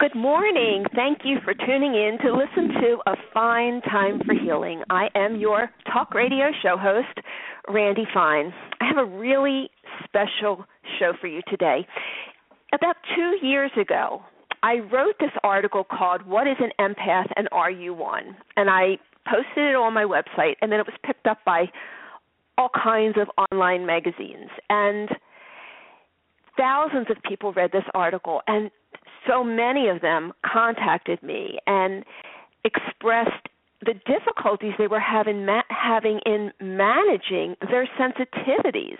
Good morning. Thank you for tuning in to listen to A Fine Time for Healing. I am your talk radio show host, Randy Fine. I have a really special show for you today. About 2 years ago, I wrote this article called What is an Empath and Are You One? And I posted it on my website, and then it was picked up by all kinds of online magazines. And thousands of people read this article, and so many of them contacted me and expressed the difficulties they were having in managing their sensitivities.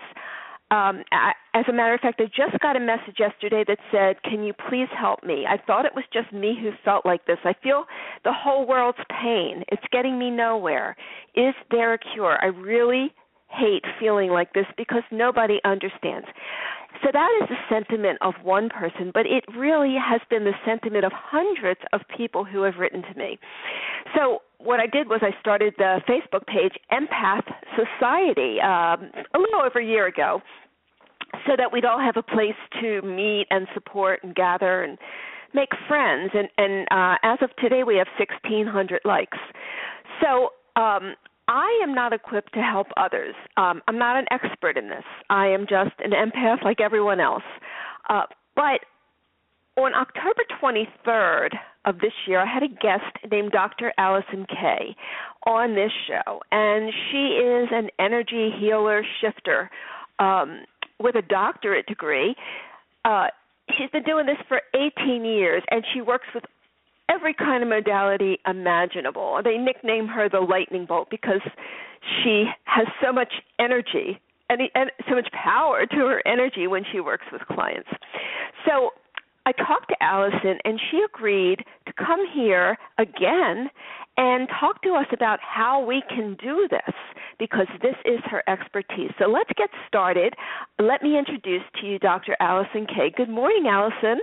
As a matter of fact, I just got a message yesterday that said, "Can you please help me? I thought it was just me who felt like this. I feel the whole world's pain. It's getting me nowhere. Is there a cure? I really hate feeling like this because nobody understands." So that is the sentiment of one person, but it really has been the sentiment of hundreds of people who have written to me. So what I did was I started the Facebook page Empath Society a little over a year ago, so that we'd all have a place to meet and support and gather and make friends. And as of today, we have 1,600 likes. So I am not equipped to help others. I'm not an expert in this. I am just an empath like everyone else. But on October 23rd of this year, I had a guest named Dr. Allison Kay on this show, and she is an energy healer shifter with a doctorate degree. She's been doing this for 18 years, and she works with every kind of modality imaginable. They nickname her the lightning bolt because she has so much energy and so much power to her energy when she works with clients. So I talked to Allison, and she agreed to come here again and talk to us about how we can do this, because this is her expertise. So let's get started. Let me introduce to you Dr. Allison Kay. Good morning, Allison.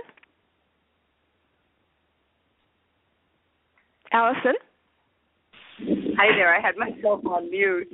Allison? Hi there. I had myself on mute.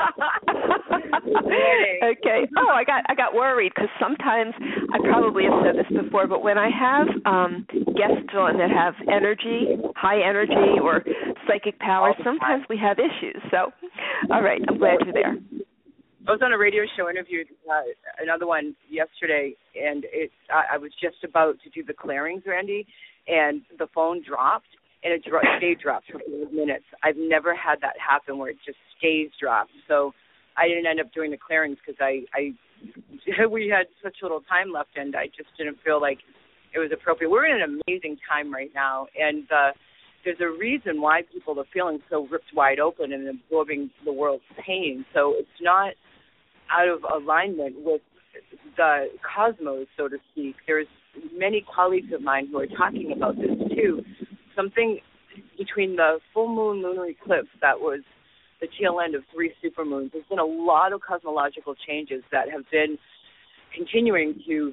Okay. Oh, I got worried because sometimes I probably have said this before, but when I have guests on that have energy, high energy, or psychic powers, sometimes we have issues. So, all right, I'm glad you're there. I was on a radio show, interviewed another one yesterday, and I was just about to do the clearings, Randy, and the phone dropped. And it stayed dropped for 5 minutes. I've never had that happen where it just stays dropped. So I didn't end up doing the clearings because we had such little time left, and I just didn't feel like it was appropriate. We're in an amazing time right now, and there's a reason why people are feeling so ripped wide open and absorbing the world's pain. So it's not out of alignment with the cosmos, so to speak. There's many colleagues of mine who are talking about this too. Something between the full moon lunar eclipse that was the tail end of 3 supermoons. There's been a lot of cosmological changes that have been continuing to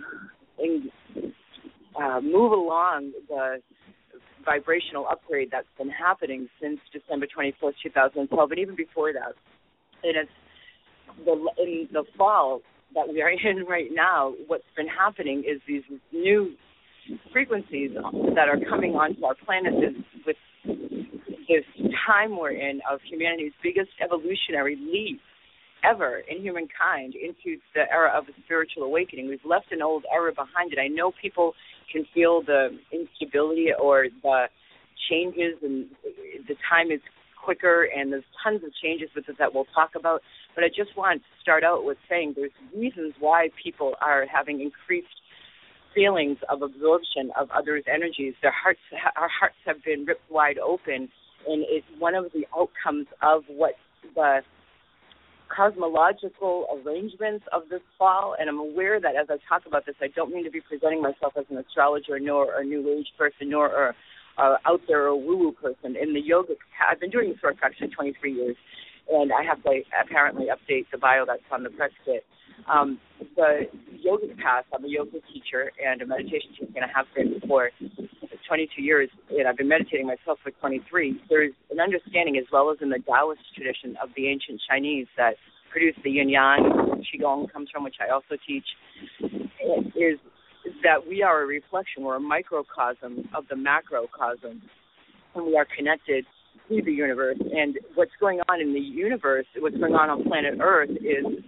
move along the vibrational upgrade that's been happening since December 24th, 2012, and even before that. And it's in the fall that we are in right now, what's been happening is these new frequencies that are coming onto our planet with this time we're in of humanity's biggest evolutionary leap ever in humankind into the era of a spiritual awakening. We've left an old era behind it. I know people can feel the instability or the changes, and the time is quicker, and there's tons of changes with it that we'll talk about. But I just want to start out with saying there's reasons why people are having increased feelings of absorption of others' energies. Our hearts have been ripped wide open, and it's one of the outcomes of what the cosmological arrangements of this fall. And I'm aware that as I talk about this, I don't mean to be presenting myself as an astrologer nor a New Age person nor out there a woo-woo person. In the yoga, I've been doing this for approximately 23 years, and I have to apparently update the bio that's on the press kit. The yogic path, I'm a yoga teacher and a meditation teacher, and I have been for 22 years, and I've been meditating myself for 23. There's an understanding, as well as in the Taoist tradition of the ancient Chinese, that produced the yin-yang, Qigong comes from, which I also teach, is that we are a reflection, we're a microcosm of the macrocosm, and we are connected to the universe. And what's going on in the universe, what's going on planet Earth is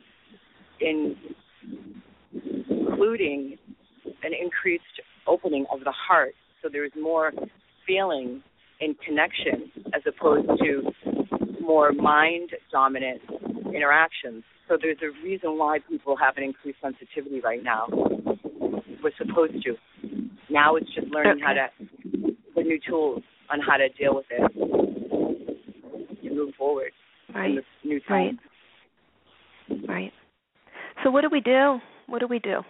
including an increased opening of the heart. So there's more feeling and connection as opposed to more mind-dominant interactions. So there's a reason why people have an increased sensitivity right now. We're supposed to. Now it's just learning how to, the new tools on how to deal with it and move forward in this new time. Right. So what do we do? What do we do?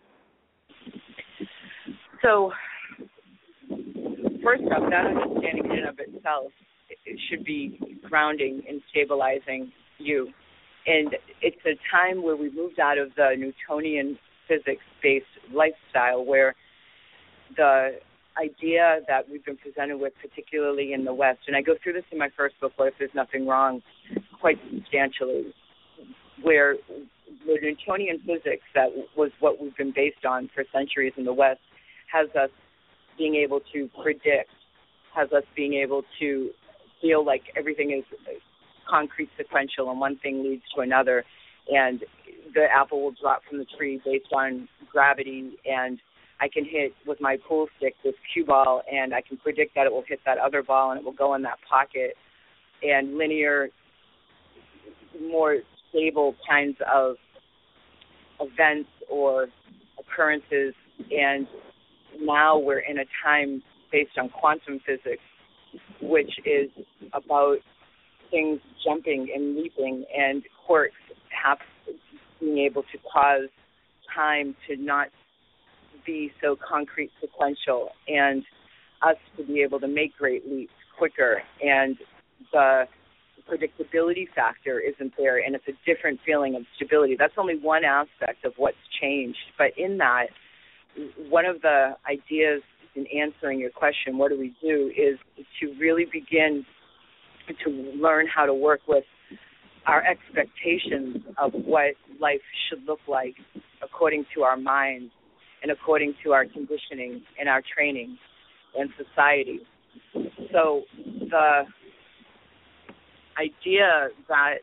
So first off, that understanding in and of itself, it should be grounding and stabilizing you. And it's a time where we moved out of the Newtonian physics-based lifestyle where the idea that we've been presented with, particularly in the West, and I go through this in my first book, What If There's Nothing Wrong, quite substantially, where the Newtonian physics that was what we've been based on for centuries in the West has us being able to predict, has us being able to feel like everything is concrete sequential and one thing leads to another, and the apple will drop from the tree based on gravity, and I can hit with my pool stick this cue ball, and I can predict that it will hit that other ball and it will go in that pocket, and linear, more stable kinds of events or occurrences. And now we're in a time based on quantum physics, which is about things jumping and leaping, and quarks being able to cause time to not be so concrete sequential, and us to be able to make great leaps quicker, and the predictability factor isn't there, and it's a different feeling of stability. That's only one aspect of what's changed, but in that, one of the ideas in answering your question, what do we do, is to really begin to learn how to work with our expectations of what life should look like according to our minds and according to our conditioning and our training and society. So the idea that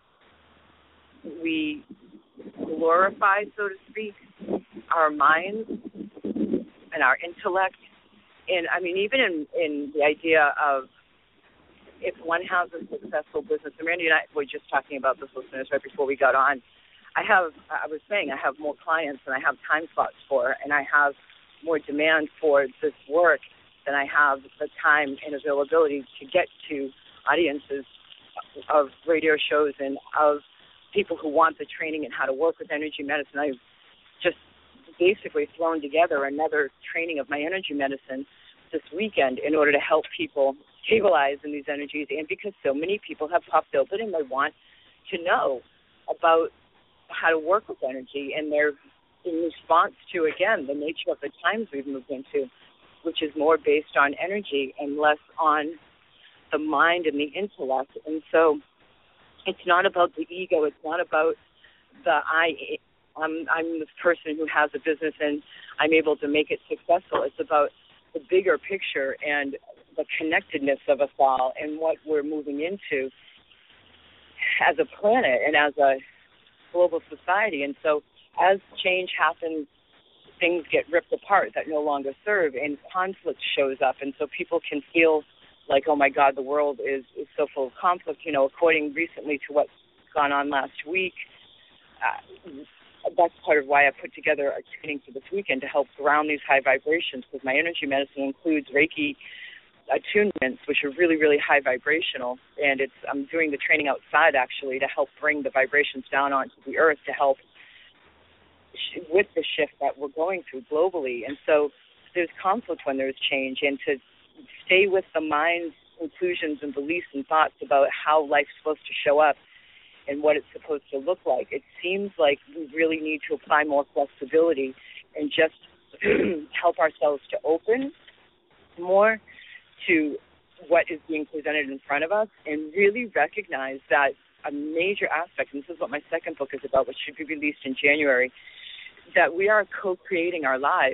we glorify, so to speak, our minds and our intellect, and I mean, even in the idea of if one has a successful business, and Randy and I were just talking about this, listeners, right before we got on, I was saying I have more clients than I have time slots for, and I have more demand for this work than I have the time and availability to get to audiences of radio shows and of people who want the training and how to work with energy medicine. I've just basically thrown together another training of my energy medicine this weekend in order to help people stabilize in these energies, and because so many people have popped open and they want to know about how to work with energy, and they're in response to, again, the nature of the times we've moved into, which is more based on energy and less on the mind and the intellect. And so it's not about the ego. It's not about I'm this person who has a business and I'm able to make it successful. It's about the bigger picture and the connectedness of us all and what we're moving into as a planet and as a global society. And so as change happens, things get ripped apart that no longer serve, and conflict shows up. And so people can feel like, oh, my God, the world is so full of conflict. You know, according recently to what's gone on last week, that's part of why I put together a training for this weekend to help ground these high vibrations, because my energy medicine includes Reiki attunements, which are really, really high vibrational, and I'm doing the training outside, actually, to help bring the vibrations down onto the earth to help with the shift that we're going through globally. And so there's conflict when there's change, and to stay with the mind's conclusions and beliefs and thoughts about how life's supposed to show up and what it's supposed to look like. It seems like we really need to apply more flexibility and just help ourselves to open more to what is being presented in front of us, and really recognize that a major aspect, and this is what my second book is about, which should be released in January, that we are co-creating our lives.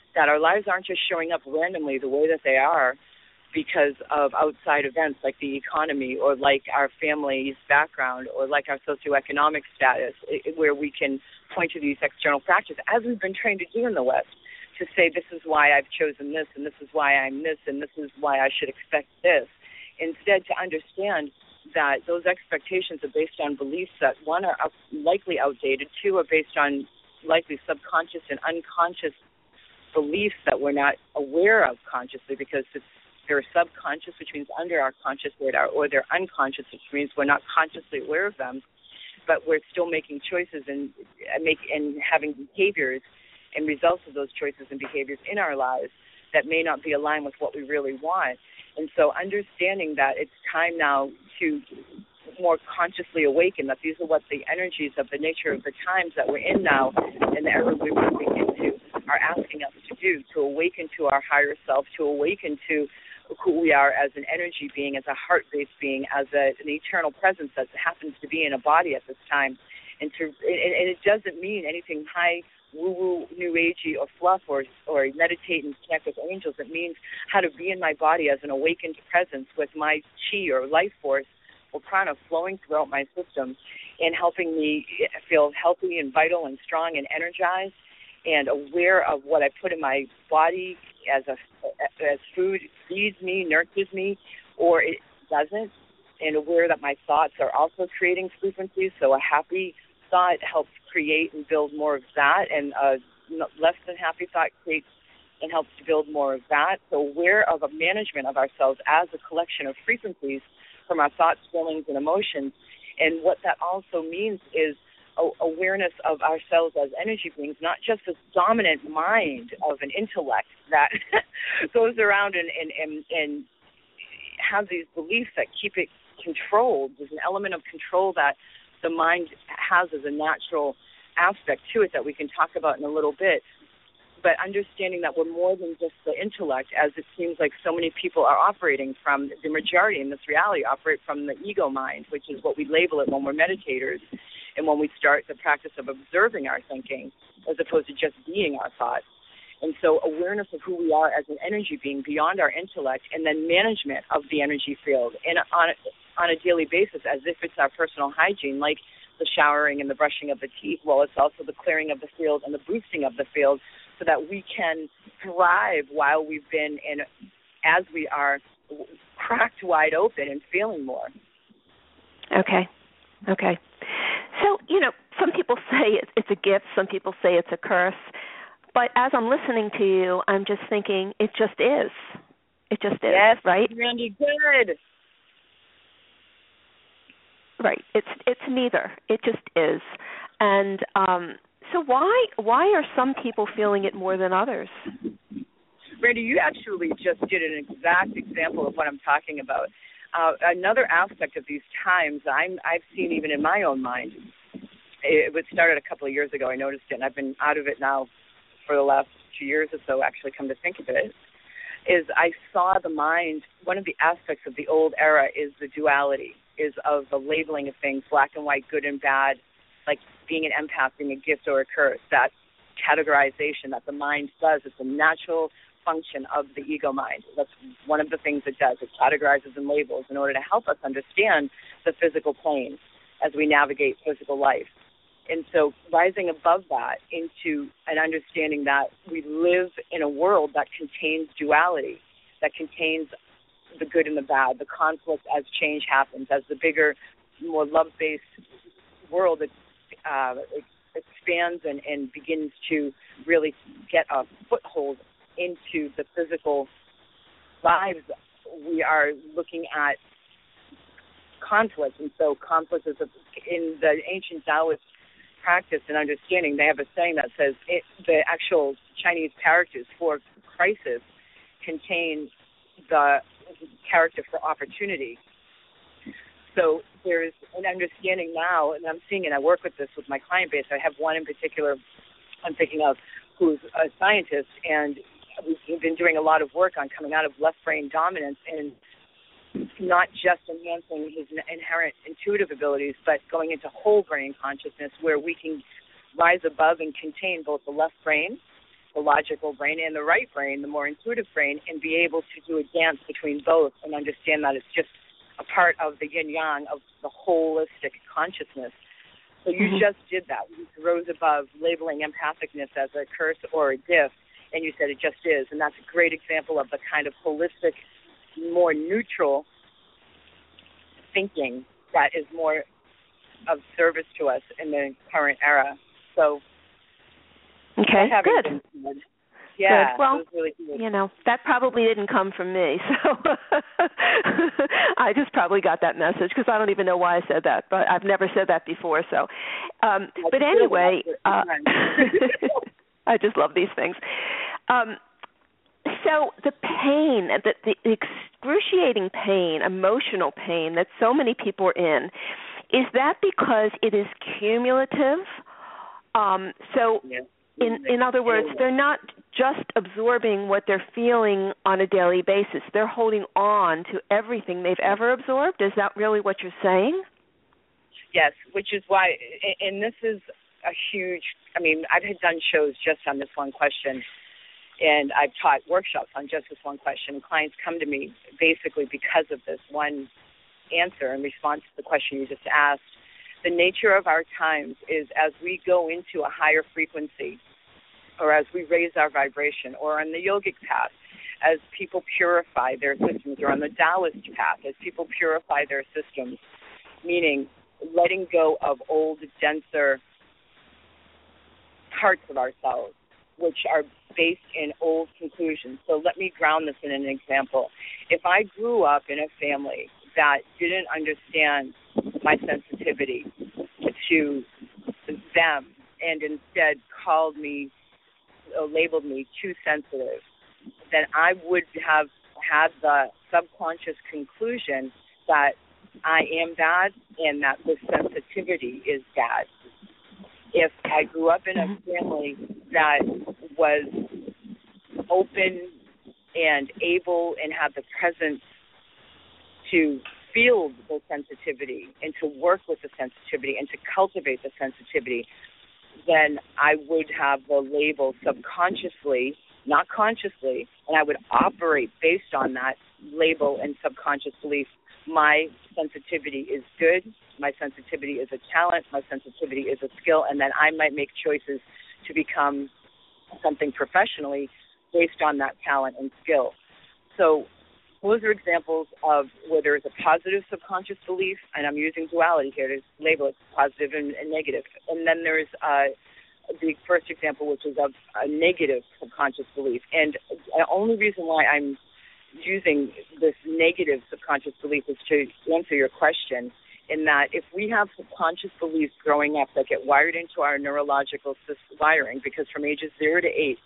that our lives aren't just showing up randomly the way that they are because of outside events like the economy or like our family's background or like our socioeconomic status, where we can point to these external factors, as we've been trained to do in the West, to say this is why I've chosen this and this is why I'm this and this is why I should expect this. Instead, to understand that those expectations are based on beliefs that, one, are likely outdated, two, are based on likely subconscious and unconscious beliefs that we're not aware of consciously, because they're subconscious, which means under our conscious radar, or they're unconscious, which means we're not consciously aware of them, but we're still making choices and having behaviors and results of those choices and behaviors in our lives that may not be aligned with what we really want. And so understanding that it's time now to more consciously awaken, that these are what the energies of the nature of the times that we're in now and the era we're moving into are asking us to do, to awaken to our higher self, to awaken to who we are as an energy being, as a heart-based being, as an eternal presence that happens to be in a body at this time. And it doesn't mean anything high, woo-woo, new agey, or fluff, or meditate and connect with angels. It means how to be in my body as an awakened presence with my chi or life force or prana flowing throughout my system and helping me feel healthy and vital and strong and energized and aware of what I put in my body as food feeds me, nurtures me, or it doesn't, and aware that my thoughts are also creating frequencies. So a happy thought helps create and build more of that, and a less than happy thought creates and helps to build more of that. So aware of a management of ourselves as a collection of frequencies from our thoughts, feelings, and emotions. And what that also means is awareness of ourselves as energy beings, not just this dominant mind of an intellect that goes around and has these beliefs that keep it controlled. There's an element of control that the mind has as a natural aspect to it that we can talk about in a little bit. But understanding that we're more than just the intellect, as it seems like so many people are operating from, the majority in this reality operate from the ego mind, which is what we label it when we're meditators and when we start the practice of observing our thinking as opposed to just being our thoughts. And so awareness of who we are as an energy being beyond our intellect, and then management of the energy field and on a daily basis as if it's our personal hygiene, like the showering and the brushing of the teeth. Well, it's also the clearing of the field and the boosting of the field so that we can thrive while we've been in, as we are cracked wide open and feeling more. Okay. So, some people say it's a gift, some people say it's a curse, but as I'm listening to you, I'm just thinking it just is. It just is, yes, right? Randy, good. Right. It's neither. It just is. And so why are some people feeling it more than others? Randy, you actually just did an exact example of what I'm talking about. Another aspect of these times I've seen even in my own mind, it started a couple of years ago, I noticed it, and I've been out of it now for the last 2 years or so, actually, come to think of it, is I saw the mind, one of the aspects of the old era is the duality, is of the labeling of things, black and white, good and bad, like being an empath, being a gift or a curse, that categorization that the mind does. It's a natural function of the ego mind. That's one of the things it does. It categorizes and labels in order to help us understand the physical plane as we navigate physical life. And so rising above that into an understanding that we live in a world that contains duality, that contains the good and the bad, the conflict as change happens, as the bigger, more love-based world expands and begins to really get a foothold into the physical lives. We are looking at conflict, and so conflict is in the ancient Taoist practice and understanding. They have a saying that says the actual Chinese characters for crisis contain the character for opportunity. So there's an understanding now, and I'm seeing it, I work with this with my client base. I have one in particular I'm thinking of who's a scientist, and we've been doing a lot of work on coming out of left brain dominance and not just enhancing his inherent intuitive abilities, but going into whole brain consciousness where we can rise above and contain both the left brain, the logical brain, and the right brain, the more intuitive brain, and be able to do a dance between both and understand that it's just a part of the yin-yang of the holistic consciousness. So you just did that. You rose above labeling empathicness as a curse or a gift, and you said it just is. And that's a great example of the kind of holistic, more neutral thinking that is more of service to us in the current era. So, okay, good. Yeah, good. Well, it was really good. You know, that probably didn't come from me, so I just probably got that message because I don't even know why I said that, but I've never said that before. So, but anyway, I just love these things. So the pain, the excruciating pain, emotional pain that so many people are in, is that because it is cumulative? In other words, they're not just absorbing what they're feeling on a daily basis. They're holding on to everything they've ever absorbed. Is that really what you're saying? Yes, which is why, and this is a huge, I mean, I've done shows just on this one question, and I've taught workshops on just this one question. Clients come to me basically because of this one answer in response to the question you just asked. The nature of our times is as we go into a higher frequency, or as we raise our vibration, or on the yogic path, as people purify their systems, or on the Taoist path, as people purify their systems, meaning letting go of old, denser parts of ourselves, which are based in old conclusions. So let me ground this in an example. If I grew up in a family that didn't understand my sensitivity to them and instead called me, labeled me too sensitive, then I would have had the subconscious conclusion that I am bad and that this sensitivity is bad. If I grew up in a family that was open and able and had the presence to feel the sensitivity and to work with the sensitivity and to cultivate the sensitivity, then I would have the label subconsciously, not consciously, and I would operate based on that label and subconscious belief. My sensitivity is good, my sensitivity is a talent, my sensitivity is a skill, and then I might make choices to become something professionally based on that talent and skill. So those are examples of where there is a positive subconscious belief, and I'm using duality here to label it positive and negative. And then there's the first example, which is of a negative subconscious belief. And the only reason why I'm using this negative subconscious belief is to answer your question, in that if we have subconscious beliefs growing up that get wired into our neurological wiring, because from ages 0 to 8,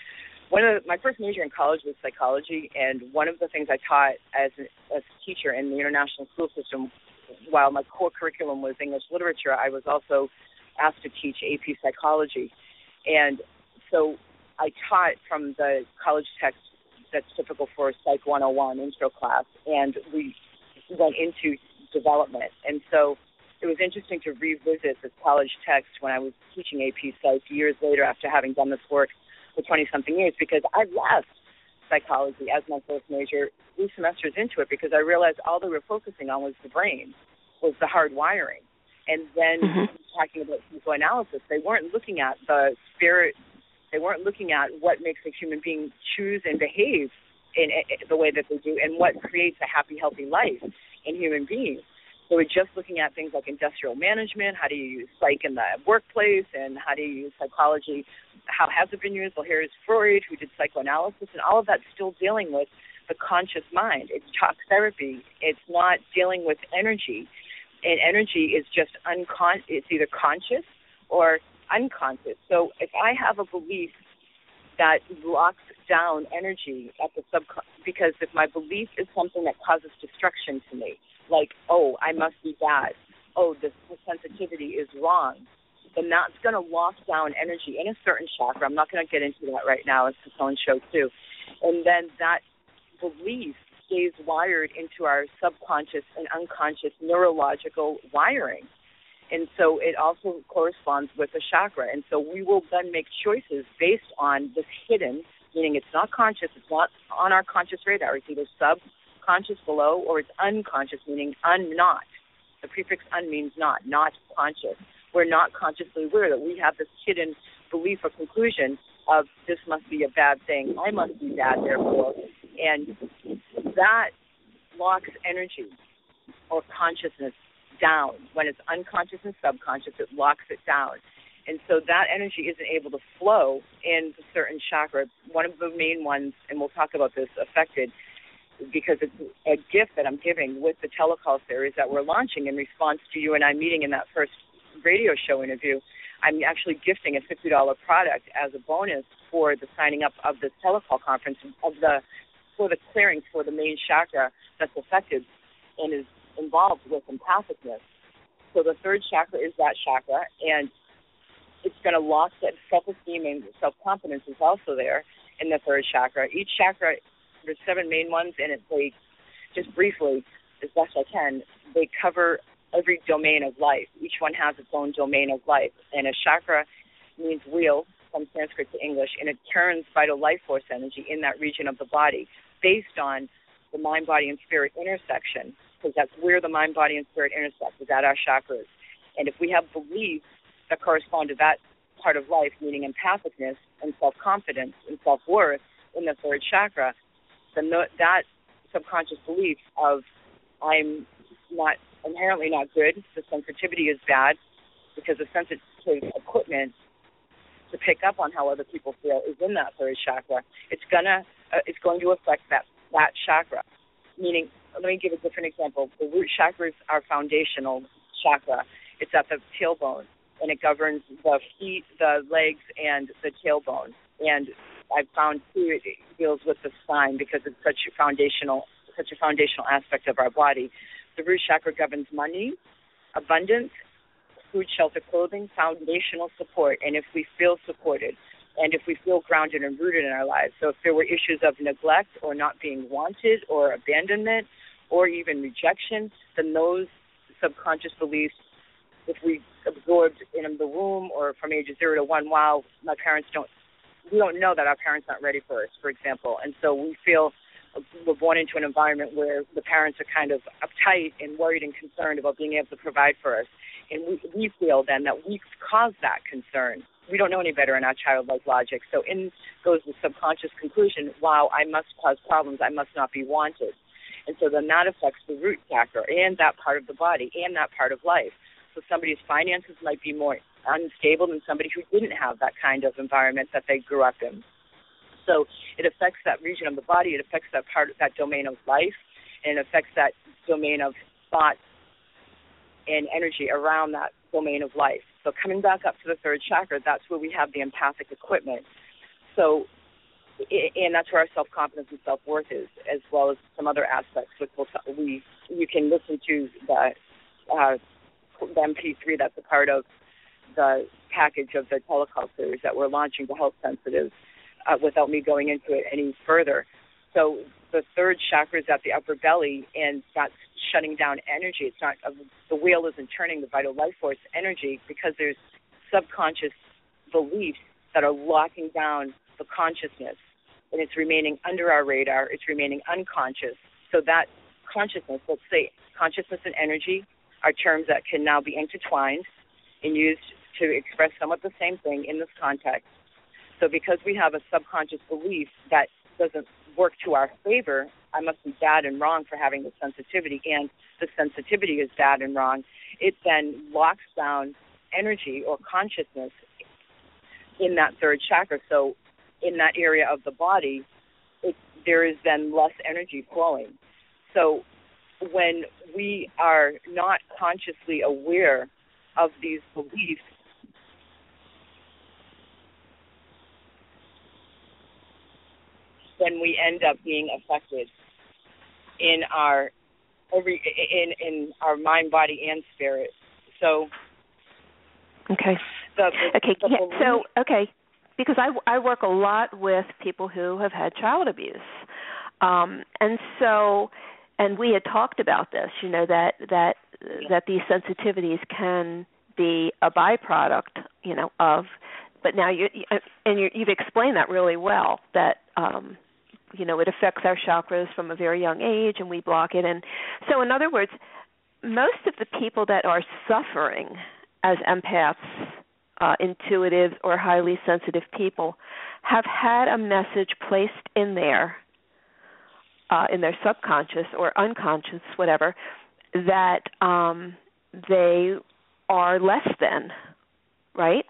my first major in college was psychology, and one of the things I taught as a teacher in the international school system, while my core curriculum was English literature, I was also asked to teach AP psychology. And so I taught from the college text that's typical for Psych 101 intro class, and we went into development. And so it was interesting to revisit this college text when I was teaching AP Psych years later after having done this work for 20-something years, because I left psychology as my first major 3 semesters into it because I realized all they were focusing on was the brain, was the hard wiring. And then talking about psychoanalysis, they weren't looking at the spirit, they weren't looking at what makes a human being choose and behave in the way that they do and what creates a happy, healthy life in human beings. So we're just looking at things like industrial management, how do you use psych in the workplace, and how do you use psychology, how has it been used? Well, here is Freud, who did psychoanalysis, and all of that's still dealing with the conscious mind. It's talk therapy. It's not dealing with energy. And energy is just it's either conscious or unconscious. So if I have a belief that locks down energy at the because if my belief is something that causes destruction to me, like, oh, I must be bad, oh, this sensitivity is wrong, then that's going to lock down energy in a certain chakra. I'm not going to get into that right now. It's its own show, too. And then that belief stays wired into our subconscious and unconscious neurological wiring. And so it also corresponds with the chakra. And so we will then make choices based on this hidden, meaning it's not conscious, it's not on our conscious radar. It's either subconscious below or it's unconscious, meaning not. The prefix un means not conscious. We're not consciously aware that we have this hidden belief or conclusion of this must be a bad thing. I must be bad, therefore. And that locks energy or consciousness down. When it's unconscious and subconscious, it locks it down. And so that energy isn't able to flow into certain chakras. One of the main ones, and we'll talk about this, affected, because it's a gift that I'm giving with the telecall series that we're launching in response to you and I meeting in that first radio show interview. I'm actually gifting a $50 product as a bonus for the signing up of this telecall conference for the clearings for the main chakra that's affected and is involved with empathicness. So the third chakra is that chakra, and it's going to lock that self-esteem and self-confidence is also there in the third chakra. Each chakra, there's 7 main ones, and they, just briefly, as best I can, they cover every domain of life. Each one has its own domain of life. And a chakra means wheel from Sanskrit to English, and it turns vital life force energy in that region of the body based on the mind, body, and spirit intersection, because that's where the mind, body, and spirit intersect, is at our chakras. And if we have beliefs that correspond to that part of life, meaning empathicness and self-confidence and self-worth in the third chakra, then that subconscious belief of I'm not inherently not good, the sensitivity is bad, because the sensitive equipment to pick up on how other people feel is in that third chakra. It's going to affect that chakra. Meaning, let me give a different example. The root chakra is our foundational chakra. It's at the tailbone, and it governs the feet, the legs, and the tailbone. And I've found too it deals with the spine because it's such a foundational aspect of our body. The root chakra governs money, abundance, food, shelter, clothing, foundational support, and if we feel supported, and if we feel grounded and rooted in our lives. So if there were issues of neglect or not being wanted or abandonment or even rejection, then those subconscious beliefs, if we absorbed in the womb or from ages 0 to 1, wow, we don't know that our parents aren't ready for us, for example. And so we feel we're born into an environment where the parents are kind of uptight and worried and concerned about being able to provide for us. And we feel then that we caused that concern. We don't know any better in our childlike logic. So in goes the subconscious conclusion, wow, I must cause problems. I must not be wanted. And so then that affects the root chakra and that part of the body and that part of life. So somebody's finances might be more unstable than somebody who didn't have that kind of environment that they grew up in. So it affects that region of the body. It affects that part, that domain of life, and it affects that domain of thought and energy around that domain of life. So coming back up to the third chakra, that's where we have the empathic equipment. So, and that's where our self-confidence and self-worth is, as well as some other aspects, which you can listen to the MP3 that's a part of the package of the telecall series that we're launching to health sensitives without me going into it any further. So the third chakra is at the upper belly, and that's shutting down energy. It's not the wheel isn't turning the vital life force energy because there's subconscious beliefs that are locking down the consciousness, and it's remaining under our radar. It's remaining unconscious. So that consciousness, let's say consciousness and energy, are terms that can now be intertwined and used to express somewhat the same thing in this context. So because we have a subconscious belief that doesn't work to our favor, I must be bad and wrong for having the sensitivity, and the sensitivity is bad and wrong, it then locks down energy or consciousness in that third chakra. So in that area of the body, there is then less energy flowing. So when we are not consciously aware of these beliefs, then we end up being affected in our mind, body, and spirit. So okay, because I work a lot with people who have had child abuse, and we had talked about this, that these sensitivities can be a byproduct, of. But now you've explained that really well. That it affects our chakras from a very young age, and we block it. And so, in other words, most of the people that are suffering as empaths, intuitive or highly sensitive people, have had a message placed in their subconscious or unconscious, whatever, that they are less than, right?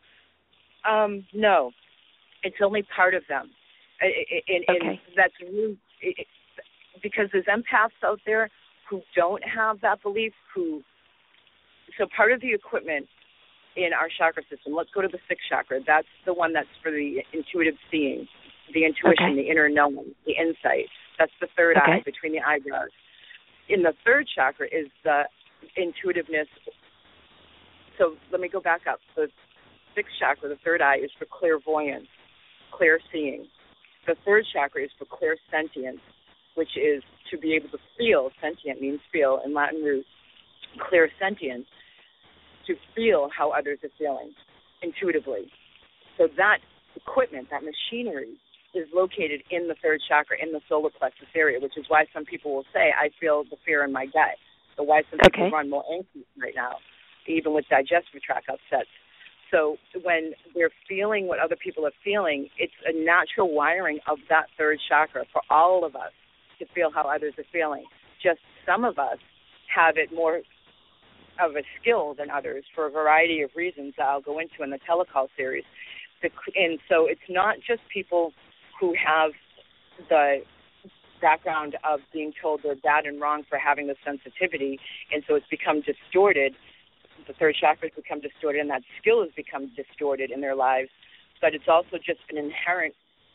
No, it's only part of them. And that's really, because there's empaths out there who don't have that belief, so part of the equipment in our chakra system, let's go to the sixth chakra. That's the one that's for the intuitive seeing, the intuition, the inner knowing, the insight. That's the third eye between the eyebrows. In the third chakra is the intuitiveness. So let me go back up. The sixth chakra, the third eye, is for clairvoyance, clear seeing. The third chakra is for clairsentience, which is to be able to feel. Sentient means feel in Latin root. Clairsentience, to feel how others are feeling intuitively. So that equipment, that machinery, is located in the third chakra, in the solar plexus area, which is why some people will say, I feel the fear in my gut. So why some people run more anxious right now, even with digestive tract upsets. So when they're feeling what other people are feeling, it's a natural wiring of that third chakra for all of us to feel how others are feeling. Just some of us have it more of a skill than others for a variety of reasons that I'll go into in the telecall series. And so it's not just people who have the background of being told they're bad and wrong for having the sensitivity, and so it's become distorted. The third chakra has become distorted, and that skill has become distorted in their lives. But it's also just an inherent,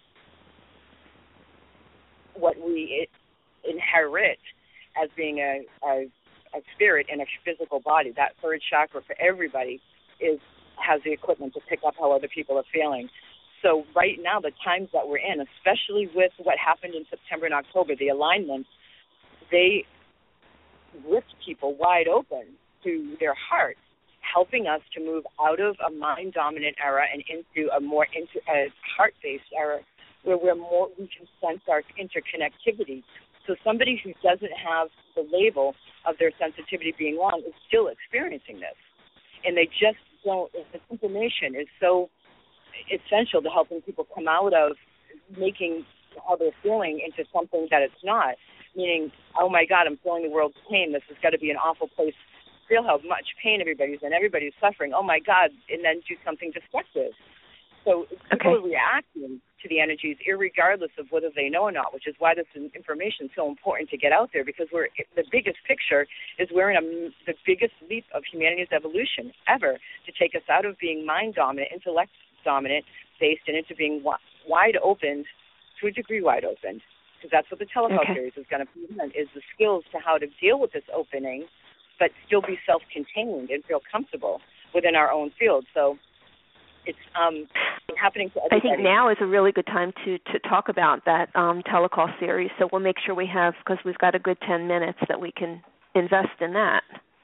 what we inherit as being a spirit in a physical body. That third chakra for everybody has the equipment to pick up how other people are feeling. So right now, the times that we're in, especially with what happened in September and October, the alignment, they ripped people wide open to their hearts, helping us to move out of a mind-dominant era and into a more a heart-based era where we can sense our interconnectivity. So somebody who doesn't have the label of their sensitivity being wrong is still experiencing this. And they just don't, this information is so essential to helping people come out of making how they're feeling into something that it's not. Meaning, oh my God, I'm feeling the world's pain. This has got to be an awful place. Feel how much pain everybody's in. Everybody's suffering. Oh my God, and then do something destructive. So people are reacting to the energies irregardless of whether they know or not, which is why this information is so important to get out there, because the biggest picture is we're in the biggest leap of humanity's evolution ever to take us out of being mind-dominant, intellect-dominant, based and into being wide-opened, to a degree wide-opened, because that's what the telecall series is going to present, is the skills to how to deal with this opening, but still be self-contained and feel comfortable within our own field. So it's happening to everybody. I think now is a really good time to talk about that telecall series. So we'll make sure we have, because we've got a good 10 minutes that we can invest in that.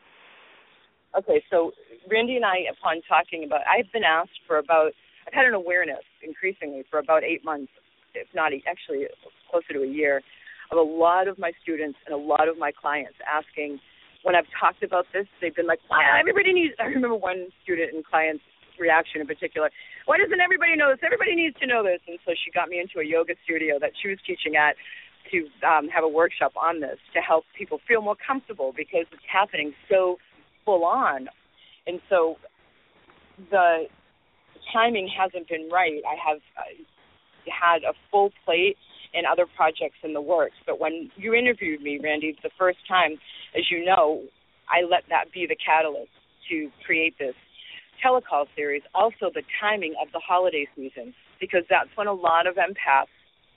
Okay, so Randy and I, upon talking about, I've been asked for I've had an awareness increasingly for about 8 months, if not actually closer to a year, of a lot of my students and a lot of my clients asking, when I've talked about this, they've been like, everybody needs, I remember one student and client's reaction in particular, why doesn't everybody know this? Everybody needs to know this. And so she got me into a yoga studio that she was teaching at to have a workshop on this to help people feel more comfortable, because it's happening so full on. And so the timing hasn't been right. I have had a full plate and other projects in the works. But when you interviewed me, Randy, the first time, as you know, I let that be the catalyst to create this telecall series. Also the timing of the holiday season, because that's when a lot of empaths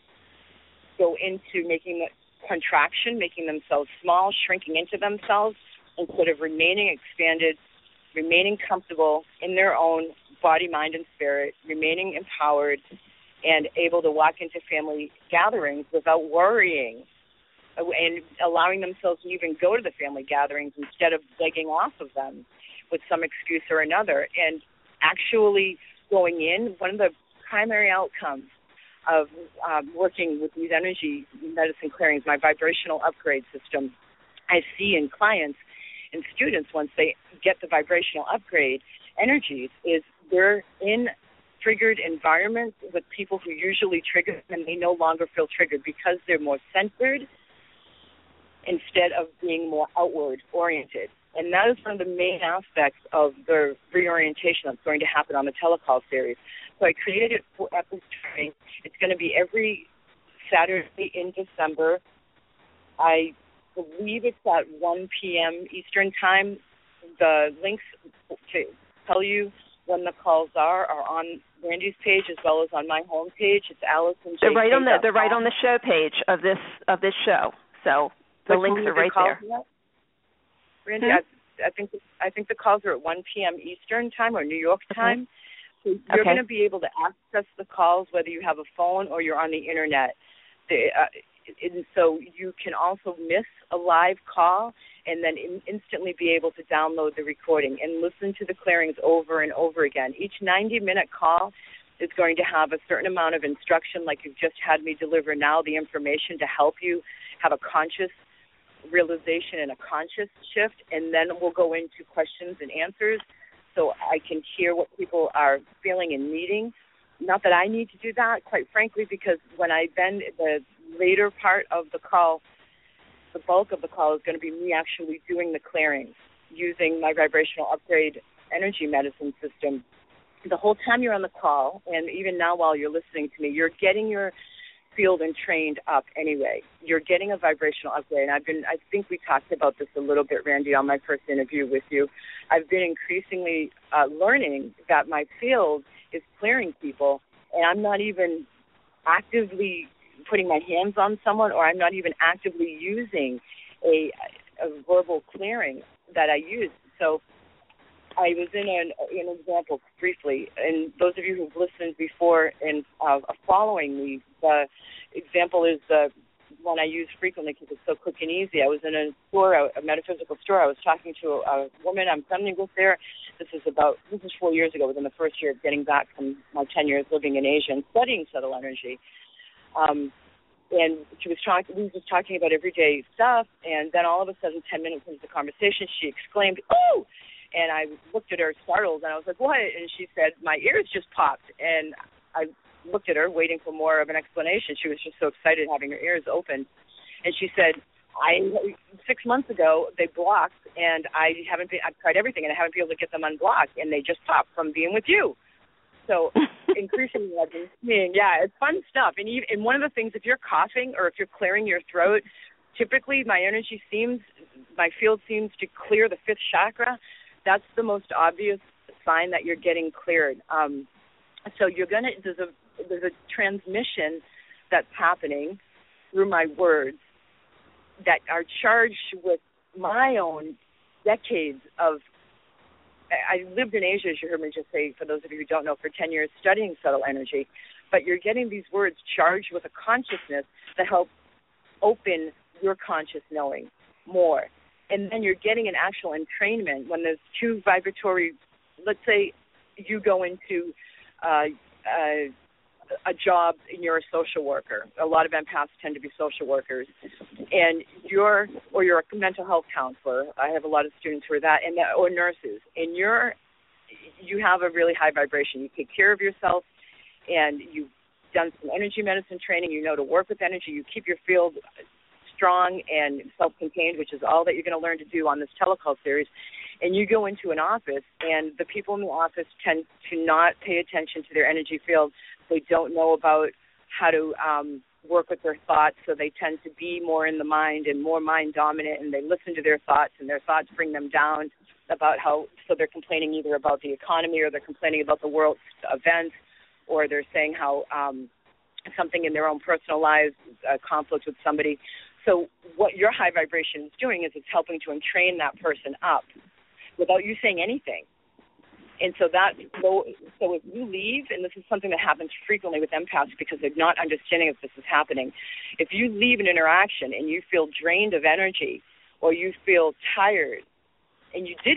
go into making the contraction, making themselves small, shrinking into themselves, instead of remaining expanded, remaining comfortable in their own body, mind, and spirit, remaining empowered and able to walk into family gatherings without worrying, and allowing themselves to even go to the family gatherings instead of begging off of them. with some excuse or another. And actually going in, one of the primary outcomes of working with these energy medicine clearings, my vibrational upgrade system, I see in clients and students once they get the vibrational upgrade energies is they're in triggered environments with people who usually trigger them, and they no longer feel triggered because they're more centered instead of being more outward oriented. And that is one of the main aspects of the reorientation that's going to happen on the telecall series. So I created it for Epic Training. It's going to be every Saturday in December. I believe it's at 1 p.m. Eastern Time. The links to tell you when the calls are on Randy's page as well as on my home page. It's AllisonJK.com. They're right on the show page of this show. So the links are right there. Randy, I think the calls are at 1 p.m. Eastern Time or New York time. So you're going to be able to access the calls whether you have a phone or you're on the Internet. And so you can also miss a live call and then instantly be able to download the recording and listen to the clearings over and over again. Each 90-minute call is going to have a certain amount of instruction, like you've just had me deliver now, the information to help you have a conscious realization and a conscious shift, and then we'll go into questions and answers so I can hear what people are feeling and needing. Not that I need to do that, quite frankly, because when I then, the later part of the call, the bulk of the call is going to be me actually doing the clearings using my vibrational upgrade energy medicine system. The whole time you're on the call, and even now while you're listening to me, you're getting your field and trained up anyway. You're getting a vibrational upgrade. And I think we talked about this a little bit, Randy, on my first interview with you. I've been increasingly learning that my field is clearing people, and I'm not even actively putting my hands on someone, or I'm not even actively using a verbal clearing that I use. So I was in an example briefly, and those of you who've listened before and following me, the example is the one I use frequently because it's so quick and easy. I was in a store, a metaphysical store. I was talking to a woman. I'm sending this there. This is 4 years ago, within the first year of getting back from my 10 years living in Asia and studying subtle energy. And we were just talking about everyday stuff, and then all of a sudden, 10 minutes into the conversation, she exclaimed, "Oh!" And I looked at her startled, and I was like, "What?" And she said, "My ears just popped." And I looked at her, waiting for more of an explanation. She was just so excited having her ears open. And she said, 6 months ago, they blocked, and I've tried everything, and I haven't been able to get them unblocked, and they just popped from being with you. So increasingly, I've been seeing, it's fun stuff. And one of the things, if you're coughing or if you're clearing your throat, typically my field seems to clear the fifth chakra. That's the most obvious sign that you're getting cleared. So there's a transmission that's happening through my words that are charged with my own decades of. I lived in Asia, as you heard me just say, for those of you who don't know, for 10 years studying subtle energy. But you're getting these words charged with a consciousness that helps open your conscious knowing more. And then you're getting an actual entrainment when there's two vibratory, let's say you go into a job and you're a social worker. A lot of empaths tend to be social workers. And you're a mental health counselor. I have a lot of students who are that, or nurses. And you have a really high vibration. You take care of yourself, and you've done some energy medicine training. You know to work with energy. You keep your field strong and self-contained, which is all that you're going to learn to do on this telecall series. And you go into an office, and the people in the office tend to not pay attention to their energy field. They don't know about how to work with their thoughts, so they tend to be more in the mind and more mind-dominant, and they listen to their thoughts, and their thoughts bring them down so they're complaining either about the economy, or they're complaining about the world's events, or they're saying how something in their own personal lives, conflict with somebody. So what your high vibration is doing is it's helping to entrain that person up without you saying anything. And so if you leave, and this is something that happens frequently with empaths because they're not understanding if this is happening, if you leave an interaction and you feel drained of energy or you feel tired, and you didn't,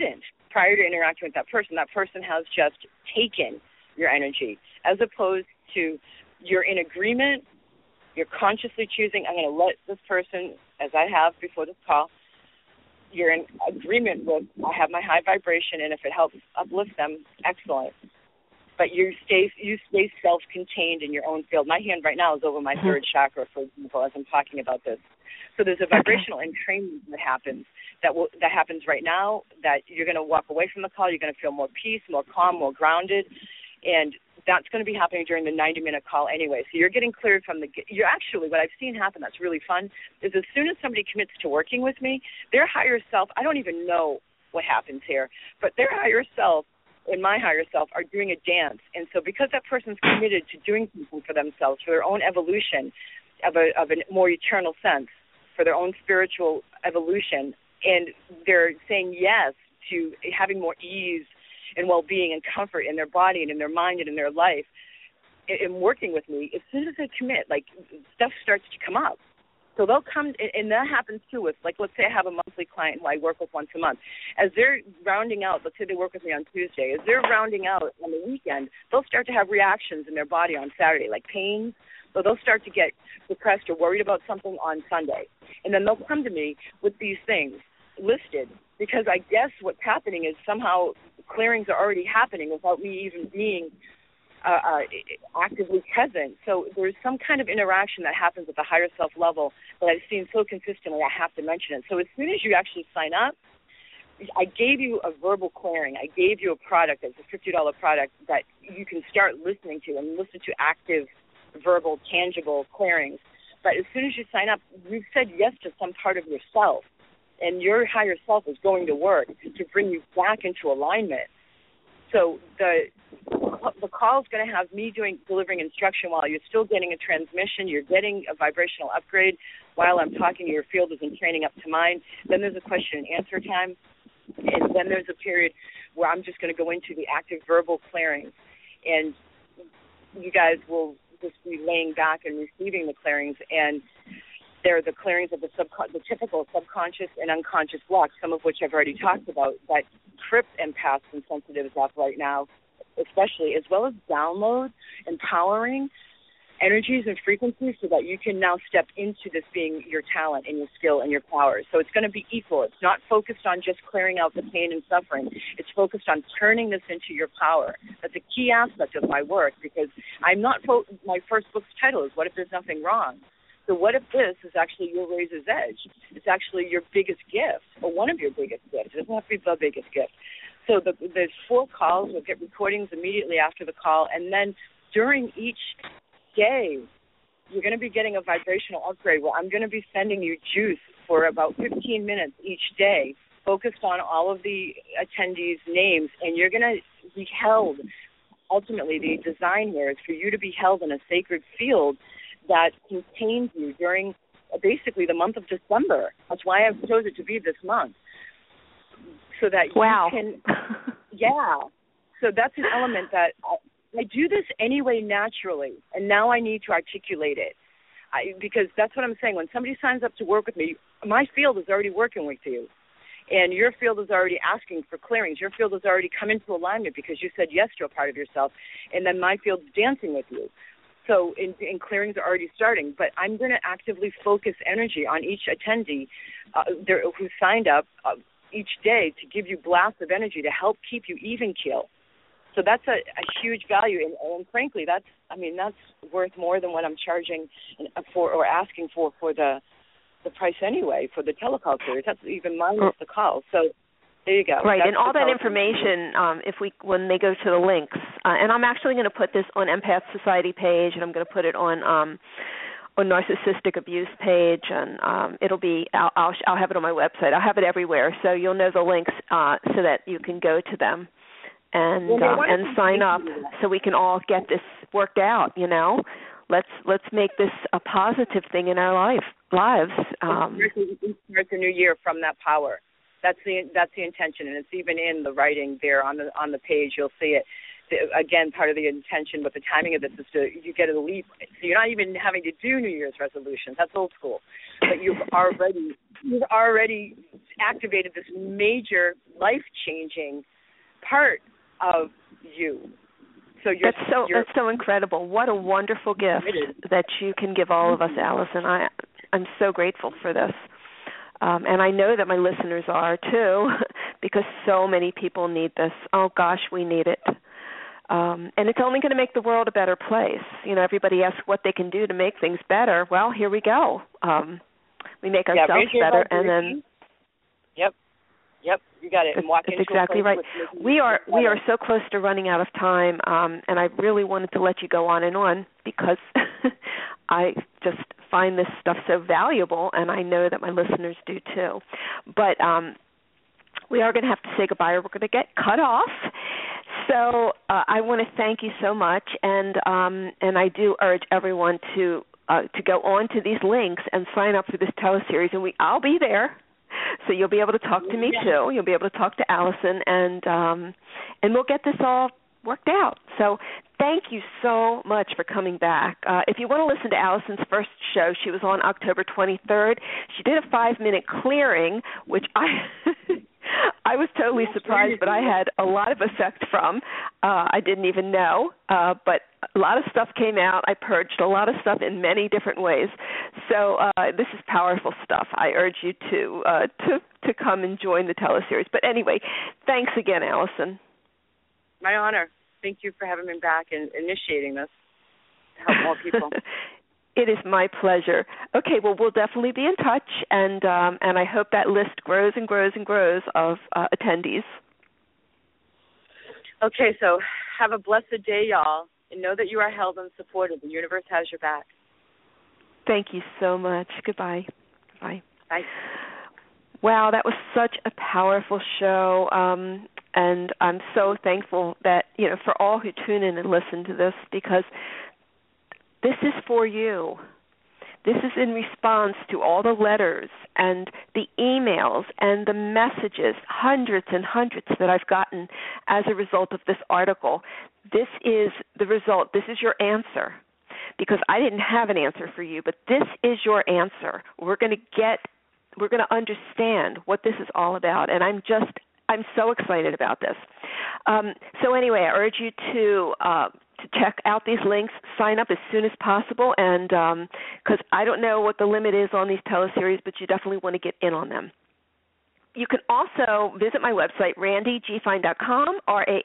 prior to interacting with that person has just taken your energy, as opposed to you're in agreement, you're consciously choosing, I'm going to let this person, as I have before this call, you're in agreement with, I have my high vibration, and if it helps uplift them, excellent. But you stay self-contained in your own field. My hand right now is over my third chakra, for example, as I'm talking about this. So there's a vibrational entrainment that happens that happens right now, that you're going to walk away from the call, you're going to feel more peace, more calm, more grounded, and that's going to be happening during the 90-minute call anyway. So you're getting cleared from you're actually, what I've seen happen that's really fun is as soon as somebody commits to working with me, their higher self, I don't even know what happens here, but their higher self and my higher self are doing a dance. And so because that person's committed to doing something for themselves, for their own evolution of a more eternal sense, for their own spiritual evolution, and they're saying yes to having more ease and well-being and comfort in their body and in their mind and in their life, and working with me, as soon as they commit, like, stuff starts to come up. So they'll come, and that happens too with, like, let's say I have a monthly client who I work with once a month. As they're rounding out, let's say they work with me on Tuesday, as they're rounding out on the weekend, they'll start to have reactions in their body on Saturday, like pains. So they'll start to get depressed or worried about something on Sunday. And then they'll come to me with these things listed, because I guess what's happening is somehow clearings are already happening without me even being actively present. So there's some kind of interaction that happens at the higher self level that I've seen so consistently, I have to mention it. So as soon as you actually sign up, I gave you a verbal clearing. I gave you a product that's a $50 product that you can start listening to and listen to active, verbal, tangible clearings. But as soon as you sign up, you've said yes to some part of yourself, and your higher self is going to work to bring you back into alignment. So the call is going to have me delivering instruction while you're still getting a transmission. You're getting a vibrational upgrade while I'm talking. Your field isn't training up to mine. Then there's a question and answer time, and then there's a period where I'm just going to go into the active verbal clearings, and you guys will just be laying back and receiving the clearings, and they're the clearings of the typical subconscious and unconscious blocks, some of which I've already talked about, that trip empaths and sensitives up right now, especially, as well as download, empowering energies and frequencies so that you can now step into this being your talent and your skill and your power. So it's going to be equal. It's not focused on just clearing out the pain and suffering. It's focused on turning this into your power. That's a key aspect of my work, because I'm not, my first book's title is What If There's Nothing Wrong? So what if this is actually your razor's edge? It's actually your biggest gift, or one of your biggest gifts. It doesn't have to be the biggest gift. So there's 4 calls. We'll get recordings immediately after the call. And then during each day, you're going to be getting a vibrational upgrade where I'm going to be sending you juice for about 15 minutes each day, focused on all of the attendees' names. And you're going to be held. Ultimately, the design here is for you to be held in a sacred field that contains you during basically the month of December. That's why I've chosen it to be this month. So that you can, So that's an element that I do this anyway naturally, and now I need to articulate it. Because that's what I'm saying. When somebody signs up to work with me, my field is already working with you. And your field is already asking for clearings. Your field has already come into alignment because you said yes to a part of yourself. And then my field's dancing with you. So in clearings are already starting, but I'm going to actively focus energy on each attendee who signed up each day to give you blasts of energy to help keep you even keel. So that's a huge value, and frankly, that's worth more than what I'm charging for or asking for the price anyway for the telecall series. That's even minus the call. So there you go. Right, that's and all that information, when they go to the links, and I'm actually going to put this on Empath Society page, and I'm going to put it on Narcissistic Abuse page, and it'll be. I'll have it on my website. I'll have it everywhere, so you'll know the links so that you can go to them and sign up, so we can all get this worked out. You know, let's make this a positive thing in our lives. Start the new year from that power. That's the intention, and it's even in the writing there on the page. You'll see it. Again, part of the intention with the timing of this is you get a leap. So you're not even having to do New Year's resolutions. That's old school. But you've already activated this major life-changing part of you. So that's so incredible. What a wonderful gift that you can give all of us, Allison. I'm so grateful for this. And I know that my listeners are too, because so many people need this. Oh gosh, we need it. And it's only going to make the world a better place. You know, everybody asks what they can do to make things better. Well, here we go. We make ourselves better, and then. Yep, you got it. That's exactly right. We are so close to running out of time, and I really wanted to let you go on and on because I just find this stuff so valuable, and I know that my listeners do too. But we are going to have to say goodbye, or we're going to get cut off. So I want to thank you so much, and I do urge everyone to go on to these links and sign up for this teleseries, and I'll be there. So you'll be able to talk to me too. You'll be able to talk to Allison, and we'll get this all worked out. So thank you so much for coming back. If you want to listen to Allison's first show, she was on October 23rd. She did a 5-minute clearing, which I was totally surprised, but I had a lot of effect from. I didn't even know, but a lot of stuff came out. I purged a lot of stuff in many different ways. So this is powerful stuff. I urge you to come and join the teleseries. But anyway, thanks again, Allison. My honor. Thank you for having me back and initiating this to help more people. It is my pleasure. Okay, well, we'll definitely be in touch, and I hope that list grows and grows and grows of attendees. Okay, so have a blessed day, y'all, and know that you are held and supported. The universe has your back. Thank you so much. Goodbye. Bye. Bye. Wow, that was such a powerful show, and I'm so thankful that, for all who tune in and listen to this, because this is for you. This is in response to all the letters and the emails and the messages, hundreds and hundreds that I've gotten as a result of this article. This is the result. This is your answer, because I didn't have an answer for you, but this is your answer. We're going to understand what this is all about, and I'm so excited about this. So anyway, I urge you to check out these links, sign up as soon as possible, and because I don't know what the limit is on these teleseries, but you definitely want to get in on them. You can also visit my website, randigfine.com,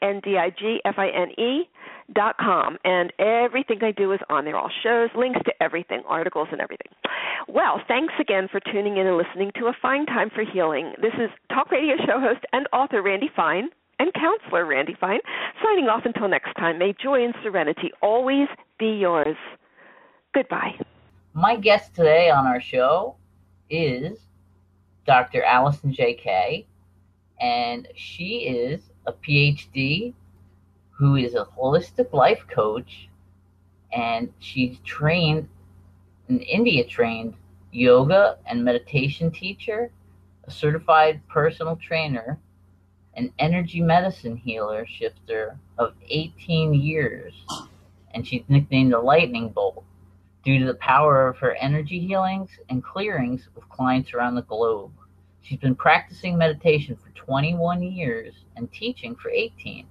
randigfine.com, and everything I do is on there, all shows, links to everything, articles and everything. Well, thanks again for tuning in and listening to A Fine Time for Healing. This is talk radio show host and author Randi Fine and counselor Randi Fine, signing off until next time. May joy and serenity always be yours. Goodbye. My guest today on our show is Dr. Allison J.K., and she is a PhD who is a holistic life coach, and she's trained, an India-trained yoga and meditation teacher, a certified personal trainer, an energy medicine healer shifter of 18 years, and she's nicknamed the Lightning Bolt due to the power of her energy healings and clearings with clients around the globe. She's been practicing meditation for 21 years and teaching for 18.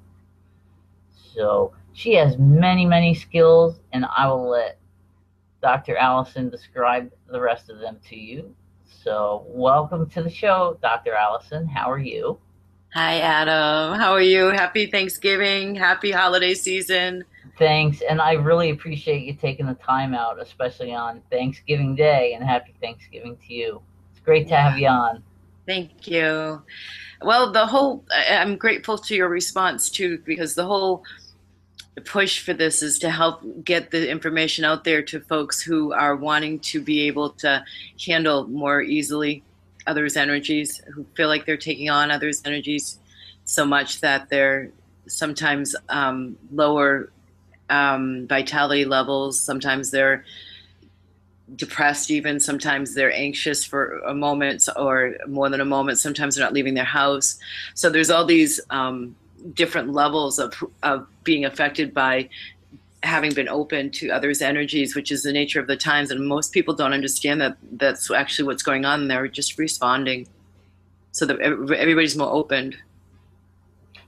So she has many, many skills, and I will let Dr. Allison describe the rest of them to you. So welcome to the show, Dr. Allison. How are you? Hi, Adam. How are you? Happy Thanksgiving. Happy holiday season. Thanks, and I really appreciate you taking the time out, especially on Thanksgiving Day, and happy Thanksgiving to you. It's great to have you on. Thank you. Well, I'm grateful to your response too, because the whole push for this is to help get the information out there to folks who are wanting to be able to handle more easily others' energies, who feel like they're taking on others' energies so much that they're sometimes lower vitality levels, sometimes they're depressed even, sometimes they're anxious for a moment or more than a moment, sometimes they're not leaving their house. So there's all these different levels of being affected by having been open to others' energies, which is the nature of the times, and most people don't understand that that's actually what's going on, and they're just responding so that everybody's more open.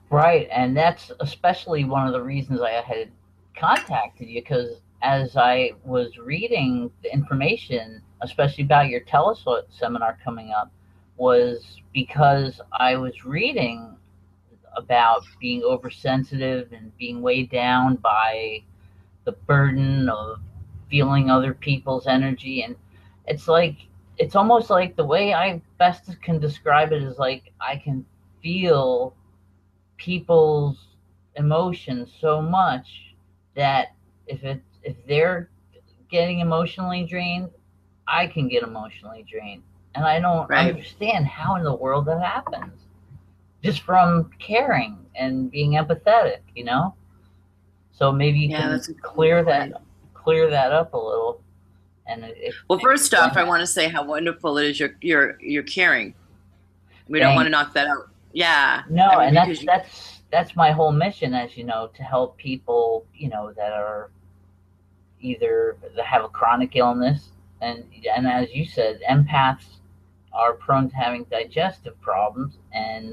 Right, and that's especially one of the reasons I had contacted you, because as I was reading the information, especially about your teleseminar coming up, was because I was reading about being oversensitive and being weighed down by the burden of feeling other people's energy. And it's like, it's almost like the way I best can describe it is like I can feel people's emotions so much that if they're getting emotionally drained, I can get emotionally drained. And I don't understand how in the world that happens. Just from caring and being empathetic, you know? So maybe you can clear that up a little. And well, first off, I want to say how wonderful it is you're caring. We don't want to knock that out. Yeah. No, I mean, and that's my whole mission, as you know, to help people, you know, that are either that have a chronic illness, and as you said, empaths are prone to having digestive problems, and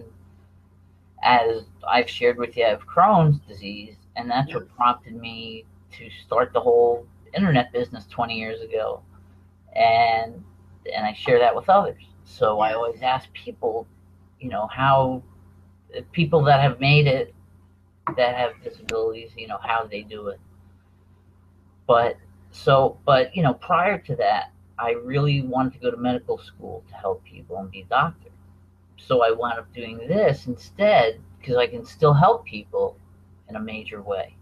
as I've shared with you, I have Crohn's disease, and that's what prompted me to start the whole internet business 20 years ago, and I share that with others. So I always ask people, you know, how people that have made it, that have disabilities, you know, how they do it. But you know, prior to that, I really wanted to go to medical school to help people and be a doctor. So I wound up doing this instead because I can still help people in a major way.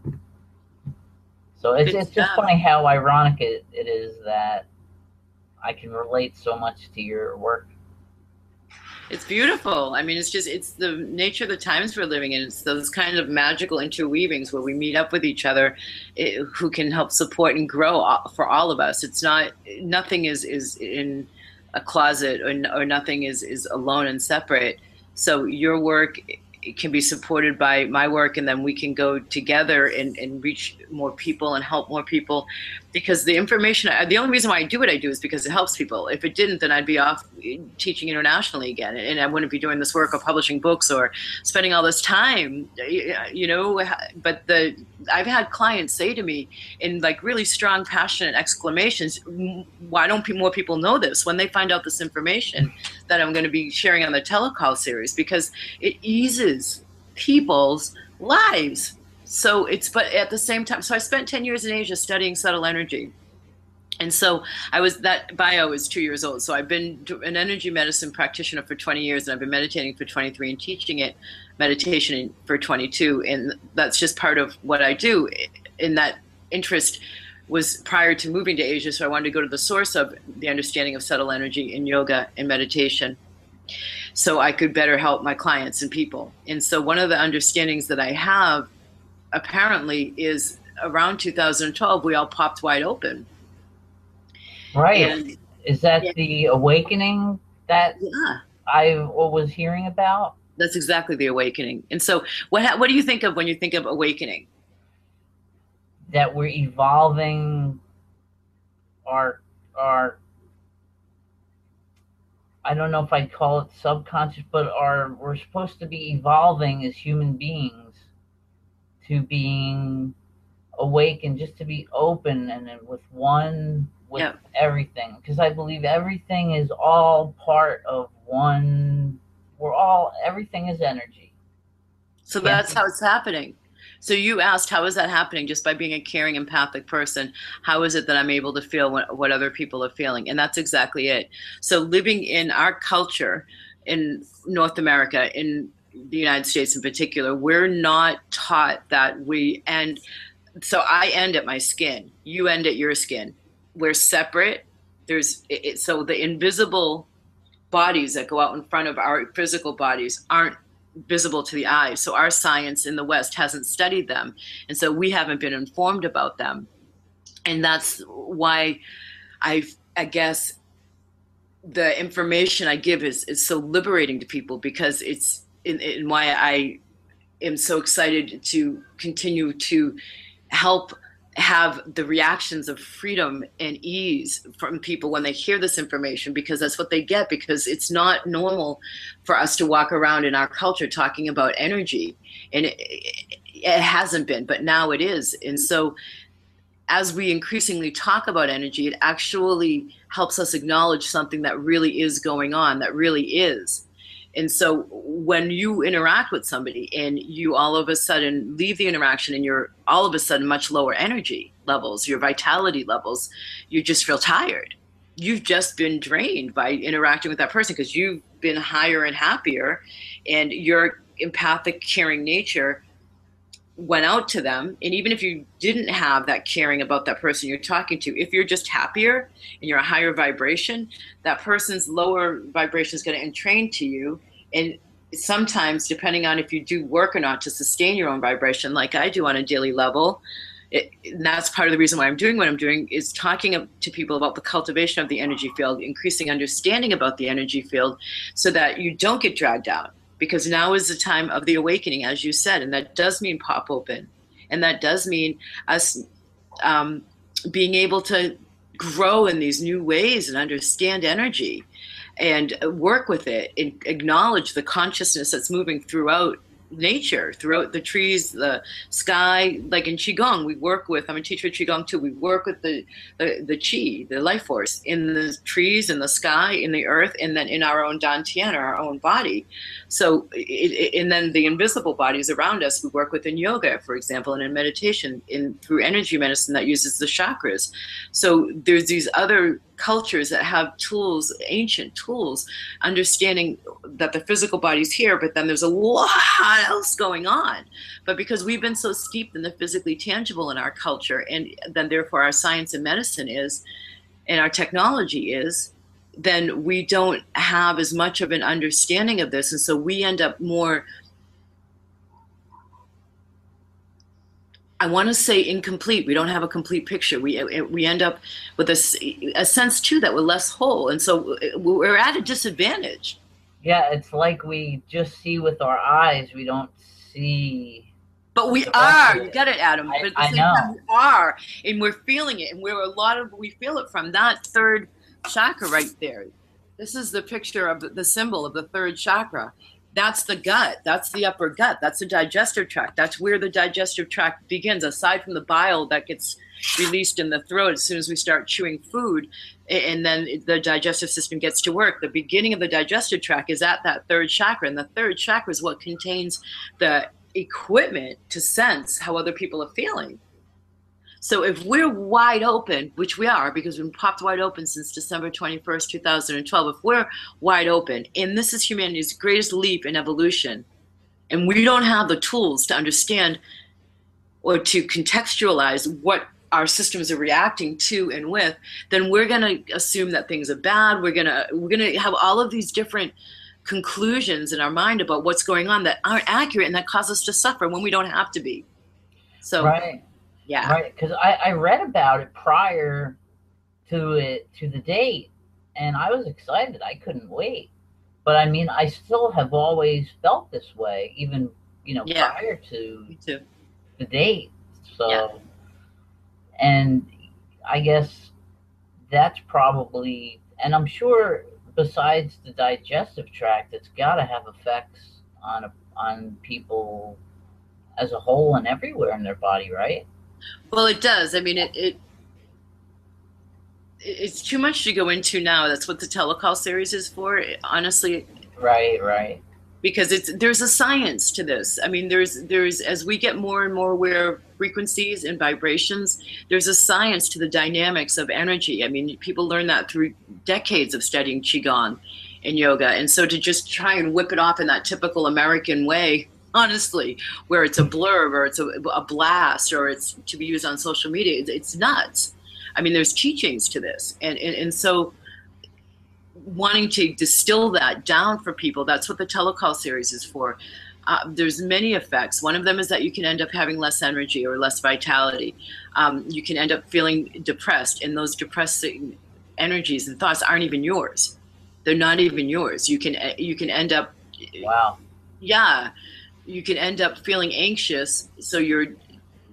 So it's just funny how ironic it is that I can relate so much to your work. It's beautiful. I mean, it's the nature of the times we're living in. It's those kind of magical interweavings where we meet up with each other, who can help support and grow for all of us. It's nothing is in a closet, or nothing is alone and separate. So your work, it can be supported by my work, and then we can go together and reach more people and help more people. Because the information, the only reason why I do what I do is because it helps people. If it didn't, then I'd be off teaching internationally again, and I wouldn't be doing this work or publishing books or spending all this time, you know. But I've had clients say to me in like really strong, passionate exclamations, why don't more people know this when they find out this information that I'm going to be sharing on the telecall series? Because it eases people's lives. So but at the same time, so I spent 10 years in Asia studying subtle energy. And so that bio is 2 years old. So I've been an energy medicine practitioner for 20 years, and I've been meditating for 23 and teaching meditation for 22. And that's just part of what I do. And that interest was prior to moving to Asia. So I wanted to go to the source of the understanding of subtle energy in yoga and meditation, so I could better help my clients and people. And so one of the understandings that I have, apparently, is around 2012, we all popped wide open. Right. And, is that the awakening that I was hearing about? That's exactly the awakening. And so what do you think of when you think of awakening? That we're evolving our I don't know if I'd call it subconscious, but we're supposed to be evolving as human beings to being awake and just to be open and with everything. Because I believe everything is all part of one. Everything is energy. So that's how it's happening. So you asked, how is that happening? Just by being a caring, empathic person, how is it that I'm able to feel what other people are feeling? And that's exactly it. So living in our culture in North America, in the United States in particular, we're not taught that and so I end at my skin, you end at your skin. We're separate. So the invisible bodies that go out in front of our physical bodies aren't visible to the eye. So our science in the West hasn't studied them. And so we haven't been informed about them. And that's why I guess the information I give is so liberating to people, because it's and why I am so excited to continue to help have the reactions of freedom and ease from people when they hear this information, because that's what they get, because it's not normal for us to walk around in our culture talking about energy, and it hasn't been, but now it is. And so as we increasingly talk about energy, it actually helps us acknowledge something that really is going on, that really is. And so when you interact with somebody and you all of a sudden leave the interaction and you're all of a sudden much lower energy levels, your vitality levels, you just feel tired. You've just been drained by interacting with that person because you've been higher and happier, and your empathic, caring nature went out to them. And even if you didn't have that caring about that person you're talking to, if you're just happier and you're a higher vibration, that person's lower vibration is going to entrain to you. And sometimes, depending on if you do work or not to sustain your own vibration, like I do on a daily level, and that's part of the reason why I'm doing what I'm doing, is talking to people about the cultivation of the energy field, increasing understanding about the energy field, so that you don't get dragged out. Because now is the time of the awakening, as you said, and that does mean pop open. And that does mean us being able to grow in these new ways and understand energy and work with it and acknowledge the consciousness that's moving throughout nature, throughout the trees, the sky. Like in Qigong, we work with, I'm a teacher of Qigong too, we work with the Qi, the life force in the trees, in the sky, in the earth, and then in our own Dantian, our own body. So, and then the invisible bodies around us, we work with in yoga, for example, and in meditation, through energy medicine that uses the chakras. So there's these other cultures that have tools, ancient tools, understanding that the physical body's here, but then there's a lot else going on. But because we've been so steeped in the physically tangible in our culture, and then therefore our science and medicine is, and our technology is, then we don't have as much of an understanding of this. And so we end up more, I want to say, incomplete. We don't have a complete picture. We end up with a sense too that we're less whole, and so we're at a disadvantage. Yeah, it's like we just see with our eyes. We don't see. But we are. You get it, Adam. But at the same know. time, we are, and we're feeling it, and we feel it from that third chakra right there. This is the picture of the symbol of the third chakra. That's the gut. That's the upper gut. That's the digestive tract. That's where the digestive tract begins, aside from the bile that gets released in the throat as soon as we start chewing food, and then the digestive system gets to work. The beginning of the digestive tract is at that third chakra, and the third chakra is what contains the equipment to sense how other people are feeling. So if we're wide open, which we are, because we've been popped wide open since December 21st, 2012, if we're wide open, and this is humanity's greatest leap in evolution, and we don't have the tools to understand or to contextualize what our systems are reacting to and with, then we're going to assume that things are bad. We're going to have all of these different conclusions in our mind about what's going on that aren't accurate and that cause us to suffer when we don't have to be. So, right. Yeah. Right, because I read about it prior to the date, and I was excited. I couldn't wait. But I mean, I still have always felt this way, even prior to the date. So, and I guess that's probably, and I'm sure besides the digestive tract, it's got to have effects on people as a whole and everywhere in their body, right? Well, it does. I mean, it's too much to go into now. That's what the telecall series is for, honestly. Right. Because there's a science to this. I mean, there's as we get more and more aware of frequencies and vibrations, there's a science to the dynamics of energy. I mean, people learn that through decades of studying Qigong and yoga. And so to just try and whip it off in that typical American way, honestly, where it's a blurb or it's a blast or it's to be used on social media, it's nuts. I mean, there's teachings to this. And so wanting to distill that down for people, that's what the telecall series is for. There's many effects. One of them is that you can end up having less energy or less vitality. You can end up feeling depressed, and those depressing energies and thoughts aren't even yours. They're not even yours. You can end up... Wow. Yeah. You can end up feeling anxious, so you're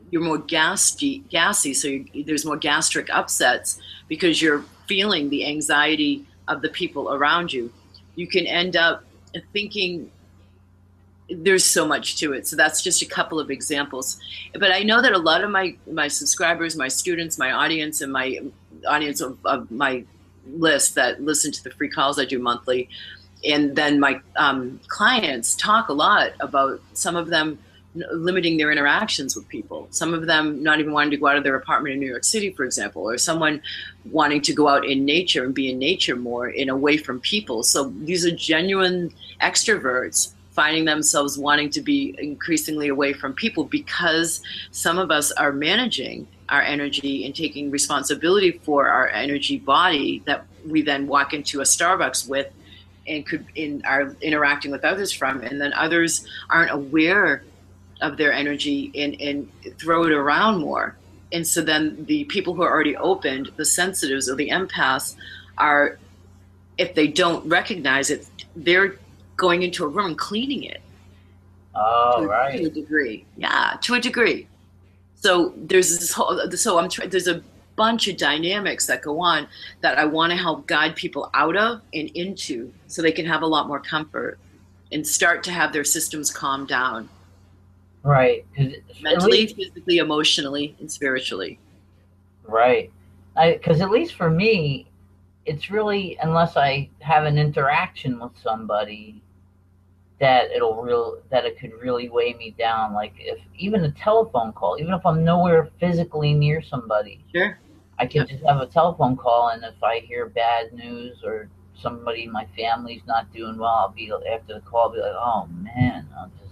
you're more gassy, so there's more gastric upsets because you're feeling the anxiety of the people around you. You can end up thinking, there's so much to it. So that's just a couple of examples. But I know that a lot of my subscribers, my students, my audience, and my audience of my list that listen to the free calls I do monthly, and then my clients talk a lot about some of them limiting their interactions with people, some of them not even wanting to go out of their apartment in New York City, for example, or someone wanting to go out in nature and be in nature more and away from people. So these are genuine extroverts finding themselves wanting to be increasingly away from people because some of us are managing our energy and taking responsibility for our energy body that we then walk into a Starbucks with and are interacting with others from, and then others aren't aware of their energy and throw it around more. And so then the people who are already opened, the sensitives or the empaths, are, if they don't recognize it, they're going into a room and cleaning it. Oh, right. To a degree. Yeah, to a degree. So there's this whole, there's a bunch of dynamics that go on that I want to help guide people out of and into so they can have a lot more comfort and start to have their systems calm down. Right. Mentally, physically, emotionally, and spiritually. Right. Because at least for me, it's really, unless I have an interaction with somebody, that it could really weigh me down. Like if even a telephone call, even if I'm nowhere physically near somebody, sure, I can just have a telephone call, and if I hear bad news or somebody in my family's not doing well, I'll be, after the call, I'll be like, oh man,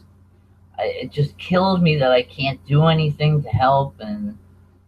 it just kills me that I can't do anything to help, and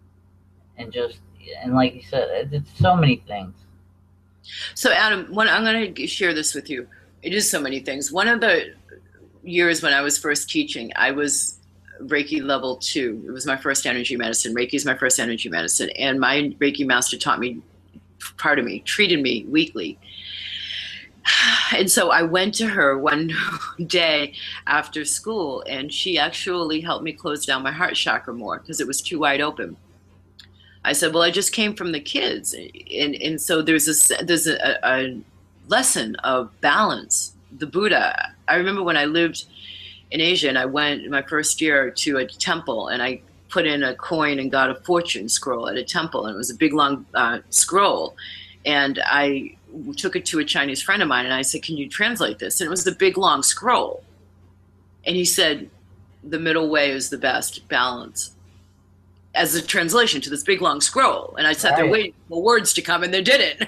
like you said, it's so many things. So Adam, I'm going to share this with you. It is so many things. One of the years when I was first teaching, I was Reiki level 2. It was my first energy medicine. Reiki is my first energy medicine. And my Reiki master taught me, treated me weekly. And so I went to her one day after school, and she actually helped me close down my heart chakra more because it was too wide open. I said, well, I just came from the kids. And so there's a lesson of balance. The Buddha, I remember when I lived in Asia and I went my first year to a temple, and I put in a coin and got a fortune scroll at a temple, and it was a big long scroll. And I took it to a Chinese friend of mine, and I said, can you translate this? And it was the big long scroll. And he said, the middle way is the best, balance, as a translation to this big long scroll. And I sat there waiting for words to come, and they didn't.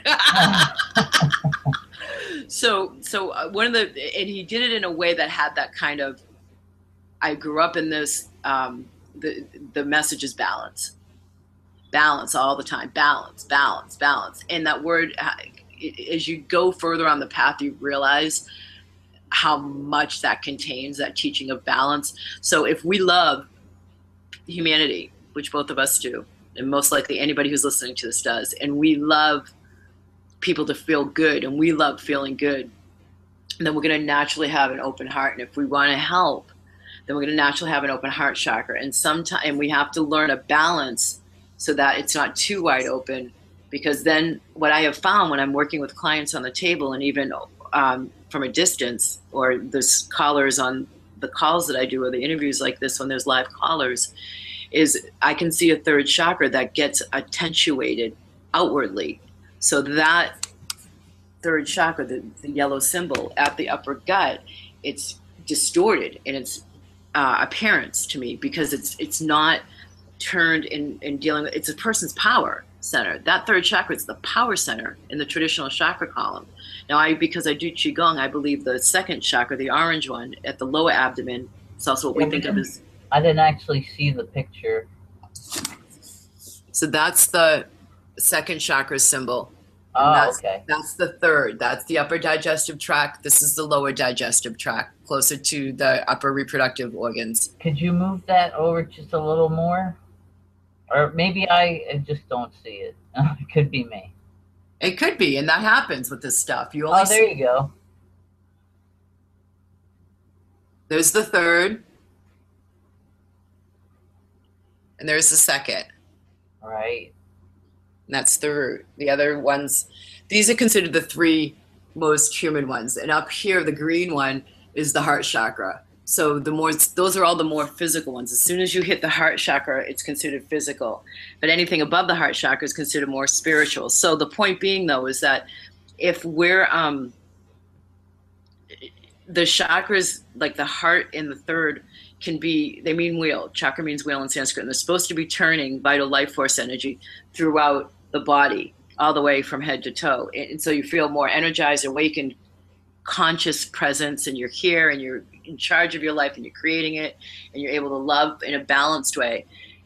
So and he did it in a way that had that kind of, I grew up in this, the message is balance all the time, balance. And that word, as you go further on the path, you realize how much that contains, that teaching of balance. So if we love humanity, which both of us do, and most likely anybody who's listening to this does, and we love people to feel good, and we love feeling good, and then we're going to naturally have an open heart. And if we want to help, then we're going to naturally have an open heart chakra. And we have to learn a balance so that it's not too wide open, because then what I have found when I'm working with clients on the table, and even from a distance, or there's callers on the calls that I do, or the interviews like this when there's live callers, is I can see a third chakra that gets attenuated outwardly. So that third chakra, the yellow symbol at the upper gut, it's distorted in its appearance to me, because it's not turned in dealing with, it's a person's power center. That third chakra is the power center in the traditional chakra column. Now, because I do Qigong, I believe the second chakra, the orange one at the lower abdomen, it's also what we think of as... I didn't actually see the picture. So that's the second chakra symbol. Okay. That's the third. That's the upper digestive tract. This is the lower digestive tract, closer to the upper reproductive organs. Could you move that over just a little more? Or maybe I just don't see it. It could be me. It could be, and that happens with this stuff. You only there you go. There's the third. and there's the second. Right. And that's the root. The other ones, these are considered the three most human ones. And up here, the green one is the heart chakra. So those are all the more physical ones. As soon as you hit the heart chakra, it's considered physical. But anything above the heart chakra is considered more spiritual. So the point being, though, is that if we're the chakras, like the heart and the third, they mean wheel. Chakra means wheel in Sanskrit, and they're supposed to be turning vital life force energy throughout the body, all the way from head to toe. And so you feel more energized, awakened, conscious presence, and you're here, and you're in charge of your life, and you're creating it, and you're able to love in a balanced way.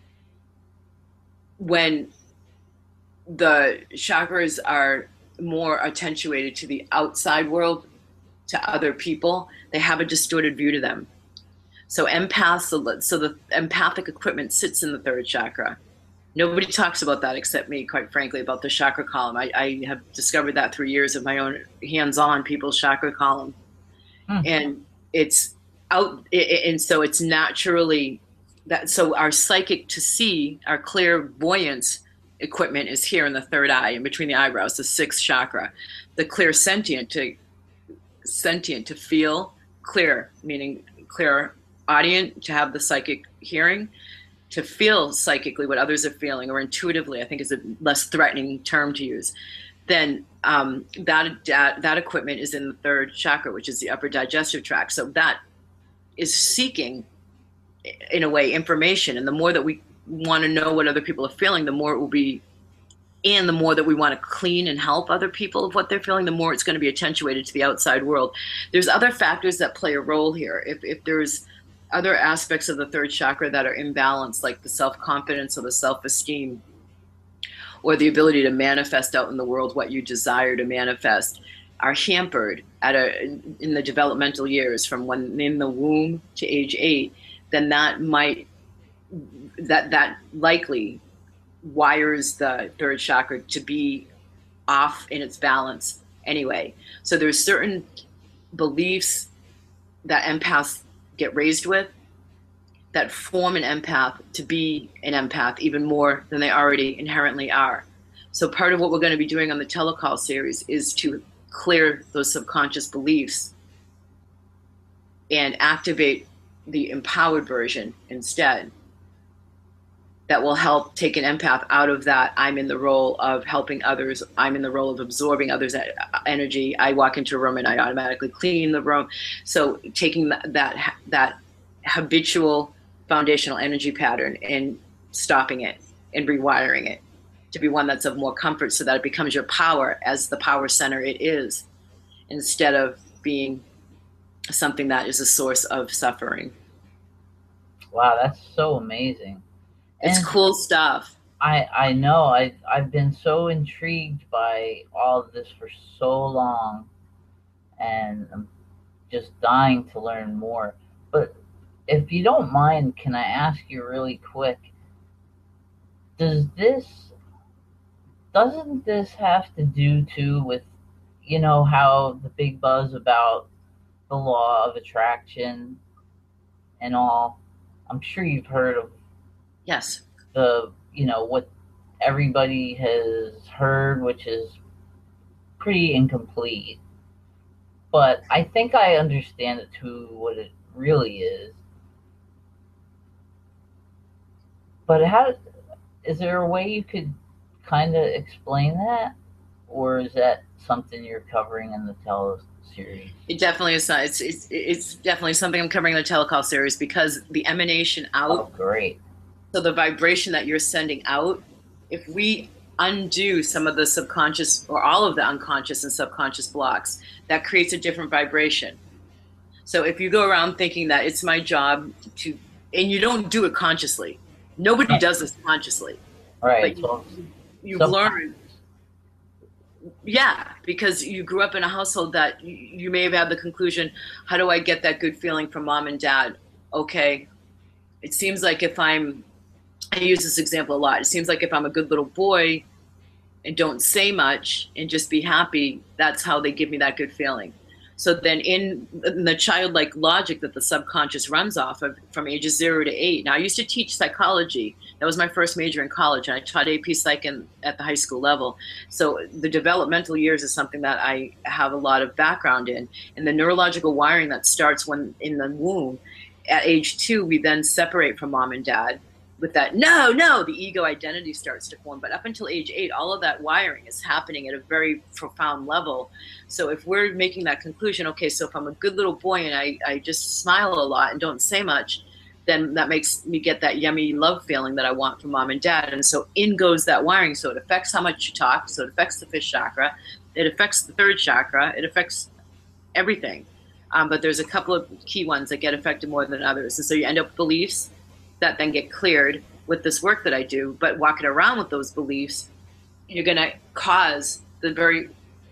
When the chakras are more attenuated to the outside world, to other people, they have a distorted view to them. So the empathic equipment sits in the third chakra. Nobody talks about that except me, quite frankly, about the chakra column. I have discovered that through years of my own hands-on people's chakra column. And it's out, and so it's naturally that. So our psychic to see, our clairvoyance equipment is here in the third eye, in between the eyebrows, the sixth chakra. The clairsentient to feel, clear, meaning clear audient, to have the psychic hearing, to feel psychically what others are feeling, or intuitively, I think is a less threatening term to use. Then that equipment is in the third chakra, which is the upper digestive tract. So that is seeking, in a way, information. And the more that we want to know what other people are feeling, the more it will be, and the more that we want to clean and help other people of what they're feeling, the more it's going to be attenuated to the outside world. There's other factors that play a role here. If there's other aspects of the third chakra that are imbalanced, like the self-confidence or the self-esteem, or the ability to manifest out in the world what you desire to manifest, are hampered in the developmental years, from when in the womb to age 8, then that likely wires the third chakra to be off in its balance anyway. So there's certain beliefs that empaths get raised with that form an empath to be an empath even more than they already inherently are. So part of what we're going to be doing on the telecall series is to clear those subconscious beliefs and activate the empowered version instead. That will help take an empath out of that I'm in the role of helping others, I'm in the role of absorbing others' energy. I walk into a room and I automatically clean the room. So taking that habitual foundational energy pattern and stopping it and rewiring it to be one that's of more comfort, so that it becomes your power as the power center it is, instead of being something that is a source of suffering. Wow, that's so amazing. It's cool stuff. I know. I've been so intrigued by all of this for so long, and I'm just dying to learn more. But if you don't mind, can I ask you really quick, doesn't this have to do too with, how the big buzz about the law of attraction and all? I'm sure you've heard of yes, what everybody has heard, which is pretty incomplete. But I think I understand it to what it really is. But is there a way you could kind of explain that? Or is that something you're covering in the series? It definitely is. It's definitely something I'm covering in the telecall series, because the emanation out. Oh, great. So the vibration that you're sending out, if we undo some of the subconscious or all of the unconscious and subconscious blocks, that creates a different vibration. So if you go around thinking that it's my job to, and you don't do it consciously, nobody does this consciously. Right. But you've learned. Yeah, because you grew up in a household that you may have had the conclusion, how do I get that good feeling from mom and dad? Okay, it seems like I use this example a lot. It seems like if I'm a good little boy and don't say much and just be happy, that's how they give me that good feeling. So then in the childlike logic that the subconscious runs off of from ages 0 to 8. Now, I used to teach psychology. That was my first major in college, and I taught AP Psych at the high school level. So the developmental years is something that I have a lot of background in. And the neurological wiring that starts when in the womb, at age 2, we then separate from mom and dad. With that, the ego identity starts to form. But up until age 8, all of that wiring is happening at a very profound level. So if we're making that conclusion, okay, so if I'm a good little boy and I just smile a lot and don't say much, then that makes me get that yummy love feeling that I want from mom and dad. And so in goes that wiring. So it affects how much you talk. So it affects the fifth chakra. It affects the third chakra. It affects everything. But there's a couple of key ones that get affected more than others. And so you end up with beliefs that then get cleared with this work that I do. But walking around with those beliefs, you're going to cause the very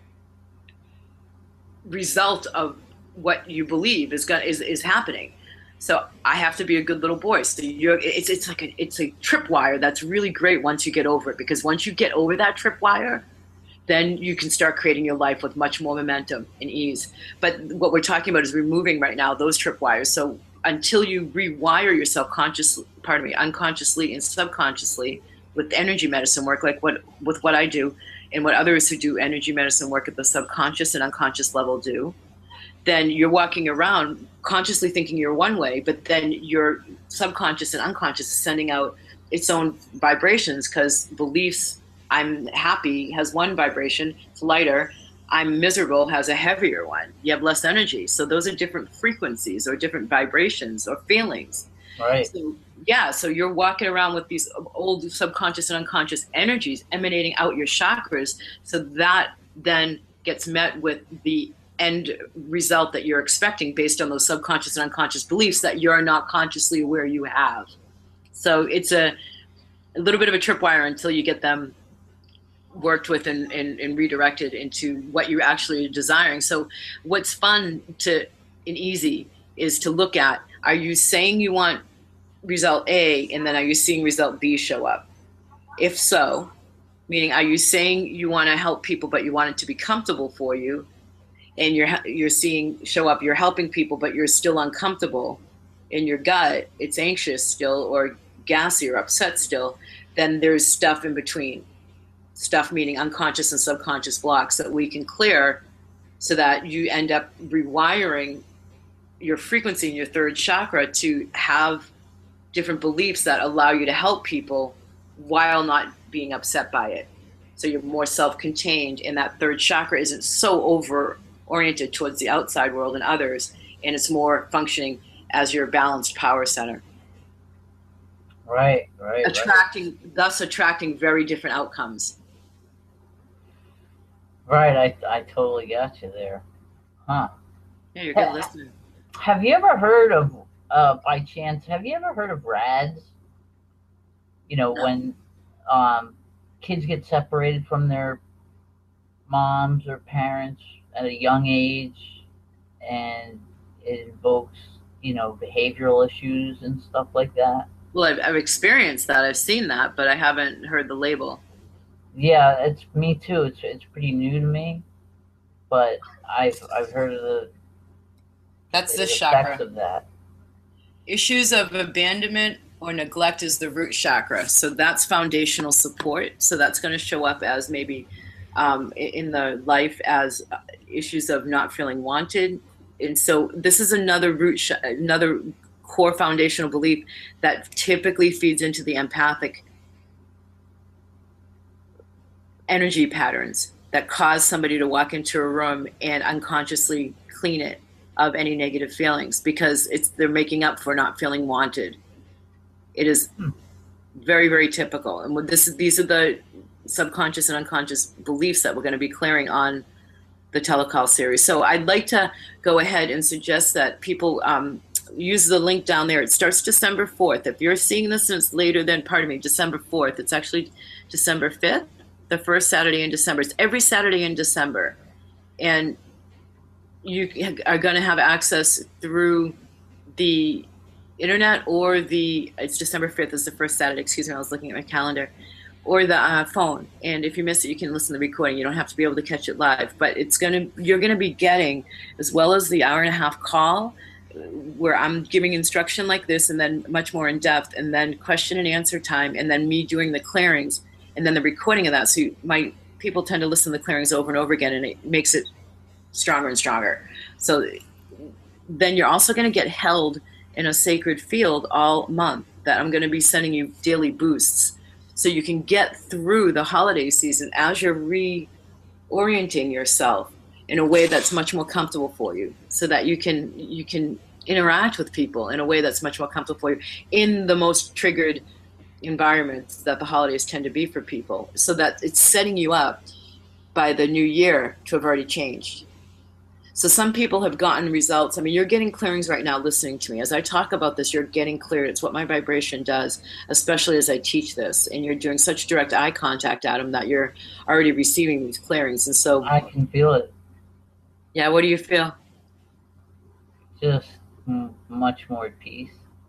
result of what you believe is happening. So I have to be a good little boy. So it's like it's a tripwire that's really great once you get over it, because once you get over that tripwire, then you can start creating your life with much more momentum and ease. But what we're talking about is removing right now those tripwires. So until you rewire yourself unconsciously and subconsciously with energy medicine work, like what I do and what others who do energy medicine work at the subconscious and unconscious level do, then you're walking around consciously thinking you're one way, but then your subconscious and unconscious is sending out its own vibrations, because beliefs, I'm happy, has one vibration, it's lighter. I'm miserable has a heavier one. You have less energy. So those are different frequencies or different vibrations or feelings. Right. So you're walking around with these old subconscious and unconscious energies emanating out your chakras. So that then gets met with the end result that you're expecting based on those subconscious and unconscious beliefs that you're not consciously aware you have. So it's a little bit of a tripwire until you get them worked with and redirected into what you're actually desiring. So what's fun and easy is to look at, are you saying you want result A, and then are you seeing result B show up? If so, meaning are you saying you want to help people but you want it to be comfortable for you, and you're seeing show up, you're helping people but you're still uncomfortable in your gut, it's anxious still or gassy or upset still, then there's stuff in between. Stuff meaning unconscious and subconscious blocks that we can clear, so that you end up rewiring your frequency in your third chakra to have different beliefs that allow you to help people while not being upset by it. So you're more self-contained, and that third chakra isn't so over-oriented towards the outside world and others, and it's more functioning as your balanced power center. Right. Thus attracting very different outcomes. Right, I totally got you there. Huh. Yeah, you're a good listener. Have you ever heard of, by chance, RADS? You know, No. When kids get separated from their moms or parents at a young age, and it invokes, behavioral issues and stuff like that. Well, I've experienced that. I've seen that, but I haven't heard the label. Yeah, it's me too. It's pretty new to me, but I've heard of the Effects chakra of that. Issues of abandonment or neglect is the root chakra. So that's foundational support. So that's going to show up as maybe in the life as issues of not feeling wanted. And so this is another another core foundational belief that typically feeds into the empathic energy patterns that cause somebody to walk into a room and unconsciously clean it of any negative feelings, because they're making up for not feeling wanted. It is very, very typical. And these are the subconscious and unconscious beliefs that we're going to be clearing on the telecall series. So I'd like to go ahead and suggest that people use the link down there. It starts December 4th. If you're seeing this and it's later than, December 4th, it's actually December 5th, the first Saturday in December. It's every Saturday in December. And you are going to have access through the internet, or it's December 5th is the first Saturday, excuse me, I was looking at my calendar, or the phone. And if you miss it, you can listen to the recording. You don't have to be able to catch it live, but you're gonna be getting, as well as the hour-and-a-half call, where I'm giving instruction like this, and then much more in depth, and then question and answer time, and then me doing the clearings, and then the recording of that. So people tend to listen to the clearings over and over again, and it makes it stronger and stronger. So then you're also going to get held in a sacred field all month that I'm going to be sending you daily boosts, so you can get through the holiday season as you're reorienting yourself in a way that's much more comfortable for you, so that you can interact with people in a way that's much more comfortable for you in the most triggered environments that the holidays tend to be for people, so that it's setting you up by the new year to have already changed. So some people have gotten results. I mean, you're getting clearings right now listening to me. As I talk about this, you're getting cleared. It's what my vibration does, especially as I teach this. And you're doing such direct eye contact, Adam, that you're already receiving these clearings. And so I can feel it. Yeah, what do you feel? Just much more at peace.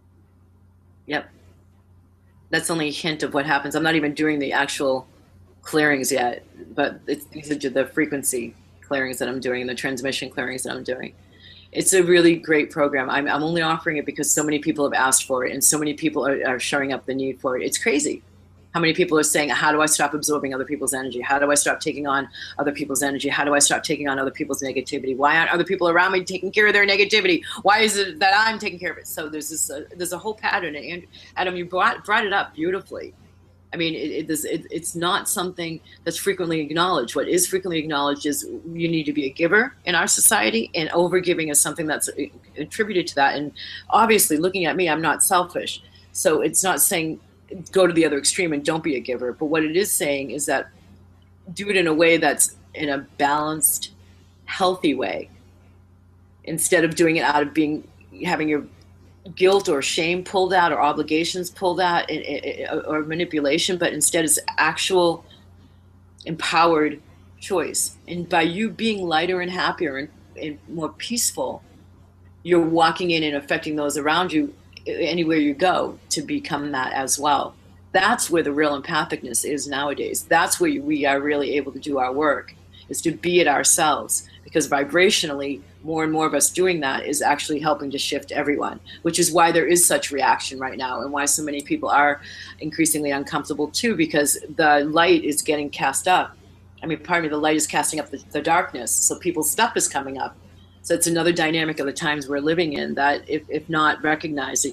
Yep. That's only a hint of what happens. I'm not even doing the actual clearings yet, but these are the frequency clearings that I'm doing, the transmission clearings that I'm doing. It's a really great program. I'm only offering it because so many people have asked for it, and so many people are showing up the need for it. It's crazy how many people are saying, how do I stop absorbing other people's energy? How do I stop taking on other people's energy? How do I stop taking on other people's negativity? Why aren't other people around me taking care of their negativity? Why is it that I'm taking care of it? So there's a whole pattern, and Adam, you brought it up beautifully. I mean, it's not something that's frequently acknowledged. What is frequently acknowledged is you need to be a giver in our society, and overgiving is something that's attributed to that. And obviously, looking at me, I'm not selfish. So it's not saying go to the other extreme and don't be a giver. But what it is saying is that do it in a way that's in a balanced, healthy way, instead of doing it out of having your guilt or shame pulled out, or obligations pulled out, or manipulation, but instead it's actual empowered choice. And by you being lighter and happier and more peaceful, you're walking in and affecting those around you anywhere you go to become that as well. That's where the real empathicness is nowadays. That's where we are really able to do our work, is to be it ourselves, because vibrationally, more and more of us doing that is actually helping to shift everyone, which is why there is such reaction right now, and why so many people are increasingly uncomfortable too, because the light is getting cast up. I mean, pardon me, the light is casting up the darkness, so people's stuff is coming up. So it's another dynamic of the times we're living in that, if not recognized,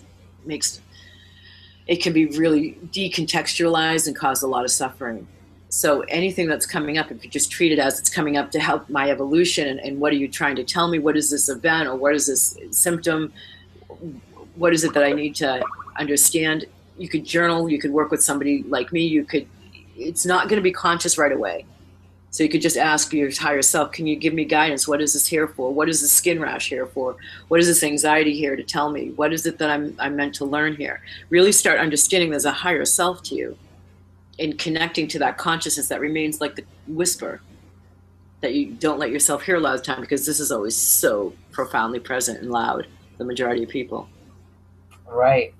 it can be really decontextualized and cause a lot of suffering. So anything that's coming up, if you just treat it as it's coming up to help my evolution, and what are you trying to tell me? What is this event, or what is this symptom? What is it that I need to understand? You could journal, you could work with somebody like me, it's not going to be conscious right away. So you could just ask your higher self, can you give me guidance? What is this here for? What is this skin rash here for? What is this anxiety here to tell me? What is it that I'm meant to learn here? Really start understanding there's a higher self to you, and connecting to that consciousness that remains like the whisper that you don't let yourself hear a lot of the time, because this is always so profoundly present and loud, the majority of people. Right.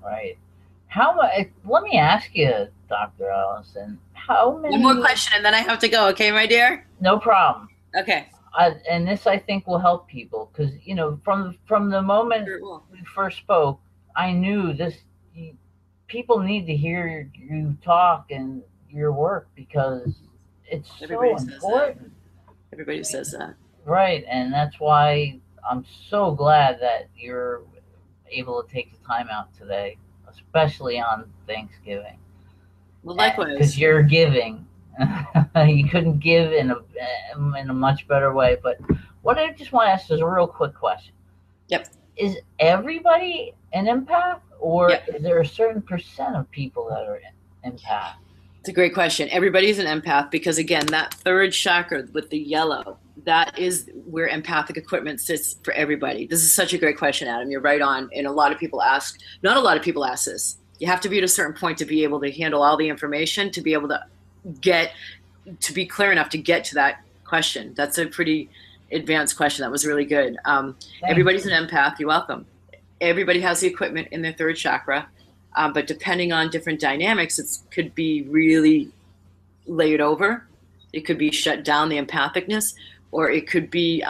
Let me ask you, Dr. Allison, how many... One more question and then I have to go, okay, my dear? No problem. Okay. And this, I think, will help people, because, from the moment we first spoke, I knew this... People need to hear you talk and your work, because it's so important. Everybody says that. Right, and that's why I'm so glad that you're able to take the time out today, especially on Thanksgiving. Well, likewise. Because you're giving. You couldn't give in a much better way. But what I just want to ask is a real quick question. Yep. Is everybody an empath? Or is there a certain percent of people that are empath? It's a great question. Everybody's an empath, because, again, that third chakra with the yellow, that is where empathic equipment sits for everybody. This is such a great question, Adam. You're right on. And not a lot of people ask this. You have to be at a certain point to be able to handle all the information, to be able to be clear enough to get to that question. That's a pretty advanced question. That was really good. Everybody's an empath. You're welcome. Everybody has the equipment in their third chakra, but depending on different dynamics, it could be really layered over. It could be shut down, the empathicness, or it could be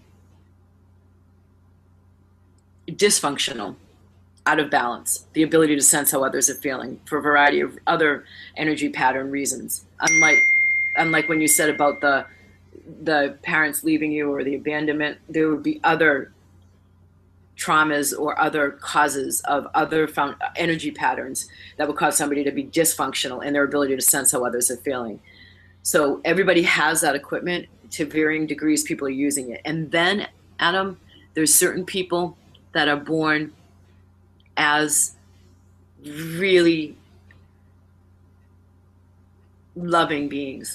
dysfunctional, out of balance, the ability to sense how others are feeling for a variety of other energy pattern reasons. Unlike when you said about the parents leaving you or the abandonment, there would be other traumas or other causes of other energy patterns that would cause somebody to be dysfunctional in their ability to sense how others are feeling. So everybody has that equipment to varying degrees. People are using it. And then, Adam, there's certain people that are born as really loving beings.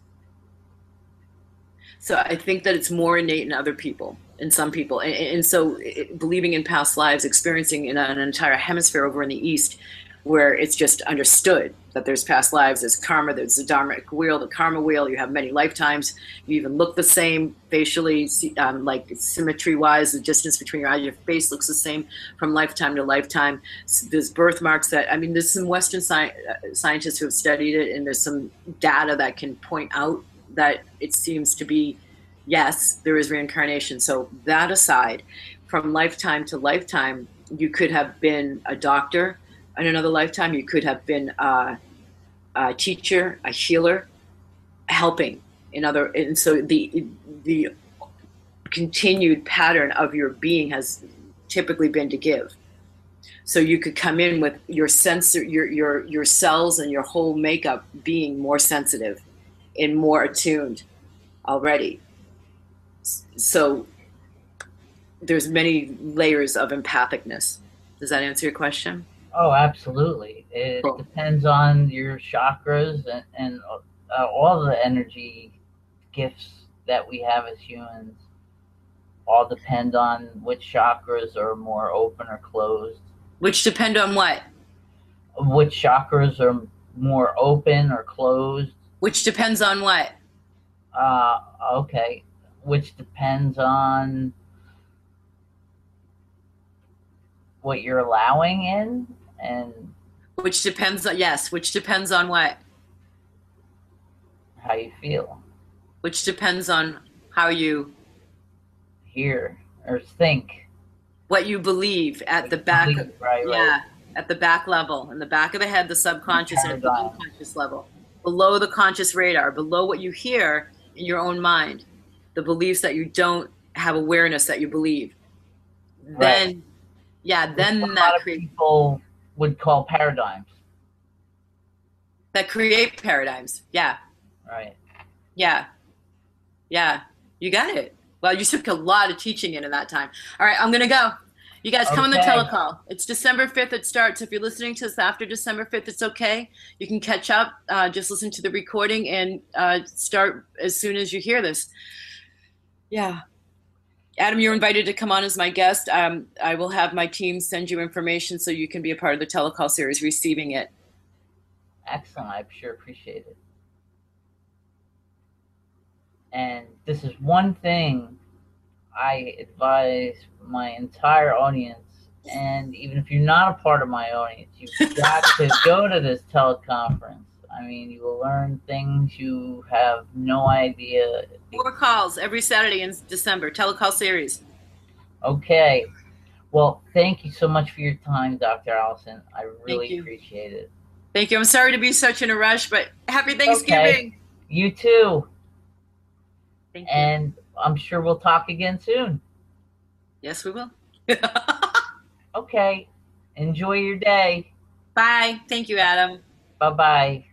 So I think that it's more innate in other people, in some people. And so believing in past lives, experiencing in an entire hemisphere over in the East, where it's just understood that there's past lives, there's karma, there's the dharmic wheel, the karma wheel, you have many lifetimes, you even look the same facially, like symmetry-wise, the distance between your eyes, your face looks the same from lifetime to lifetime. So there's birthmarks that, I mean, there's some Western scientists who have studied it, and there's some data that can point out that it seems to be, yes, there is reincarnation. So that aside, from lifetime to lifetime, you could have been a doctor. In another lifetime, you could have been a teacher, a healer, helping in other. And so the continued pattern of your being has typically been to give. So you could come in with your sensor, your cells and your whole makeup being more sensitive and more attuned already. So there's many layers of empathicness. Does that answer your question? Oh, absolutely. It Cool. depends on your chakras and all the energy gifts that we have as humans. All depend on which chakras are more open or closed. Which depend on what? Which chakras are more open or closed. Which depends on what? Okay. Which depends on what you're allowing in, and Which depends on, yes, which depends on what? how you feel, Which depends on how you, hear, or think. what you believe at the back. Right. Yeah, at the back level, in the back of the head, the subconscious and at the Paradigm. unconscious level, below the conscious radar, below what you hear in your own mind, the beliefs that you don't have awareness that you believe. Right. Then, yeah, then What a that lot of people would call paradigms. create paradigms. Yeah, Right. yeah, yeah. You got it. Well, you took a lot of teaching into that time. All right, I'm gonna go. You guys come on the Okay. telecall. It's December 5th. It starts. If you're listening to this after December 5th, it's okay. You can catch up. Just listen to the recording and start as soon as you hear this. Yeah. Adam, you're invited to come on as my guest. I will have my team send you information so you can be a part of the telecall series, receiving it. Excellent. I sure appreciate it. And this is one thing I advise my entire audience, and even if you're not a part of my audience, you've got to go to this teleconference. I mean, you will learn things you have no idea. 4 calls every Saturday in December, telecall series. Okay. Well, thank you so much for your time, Dr. Allison. I really you. appreciate it. Thank you. I'm sorry to be such in a rush, but happy Thanksgiving. Okay. You too. Thank you. And I'm sure we'll talk again soon. Yes, we will. Okay. Enjoy your day. Bye. Thank you, Adam. Bye-bye.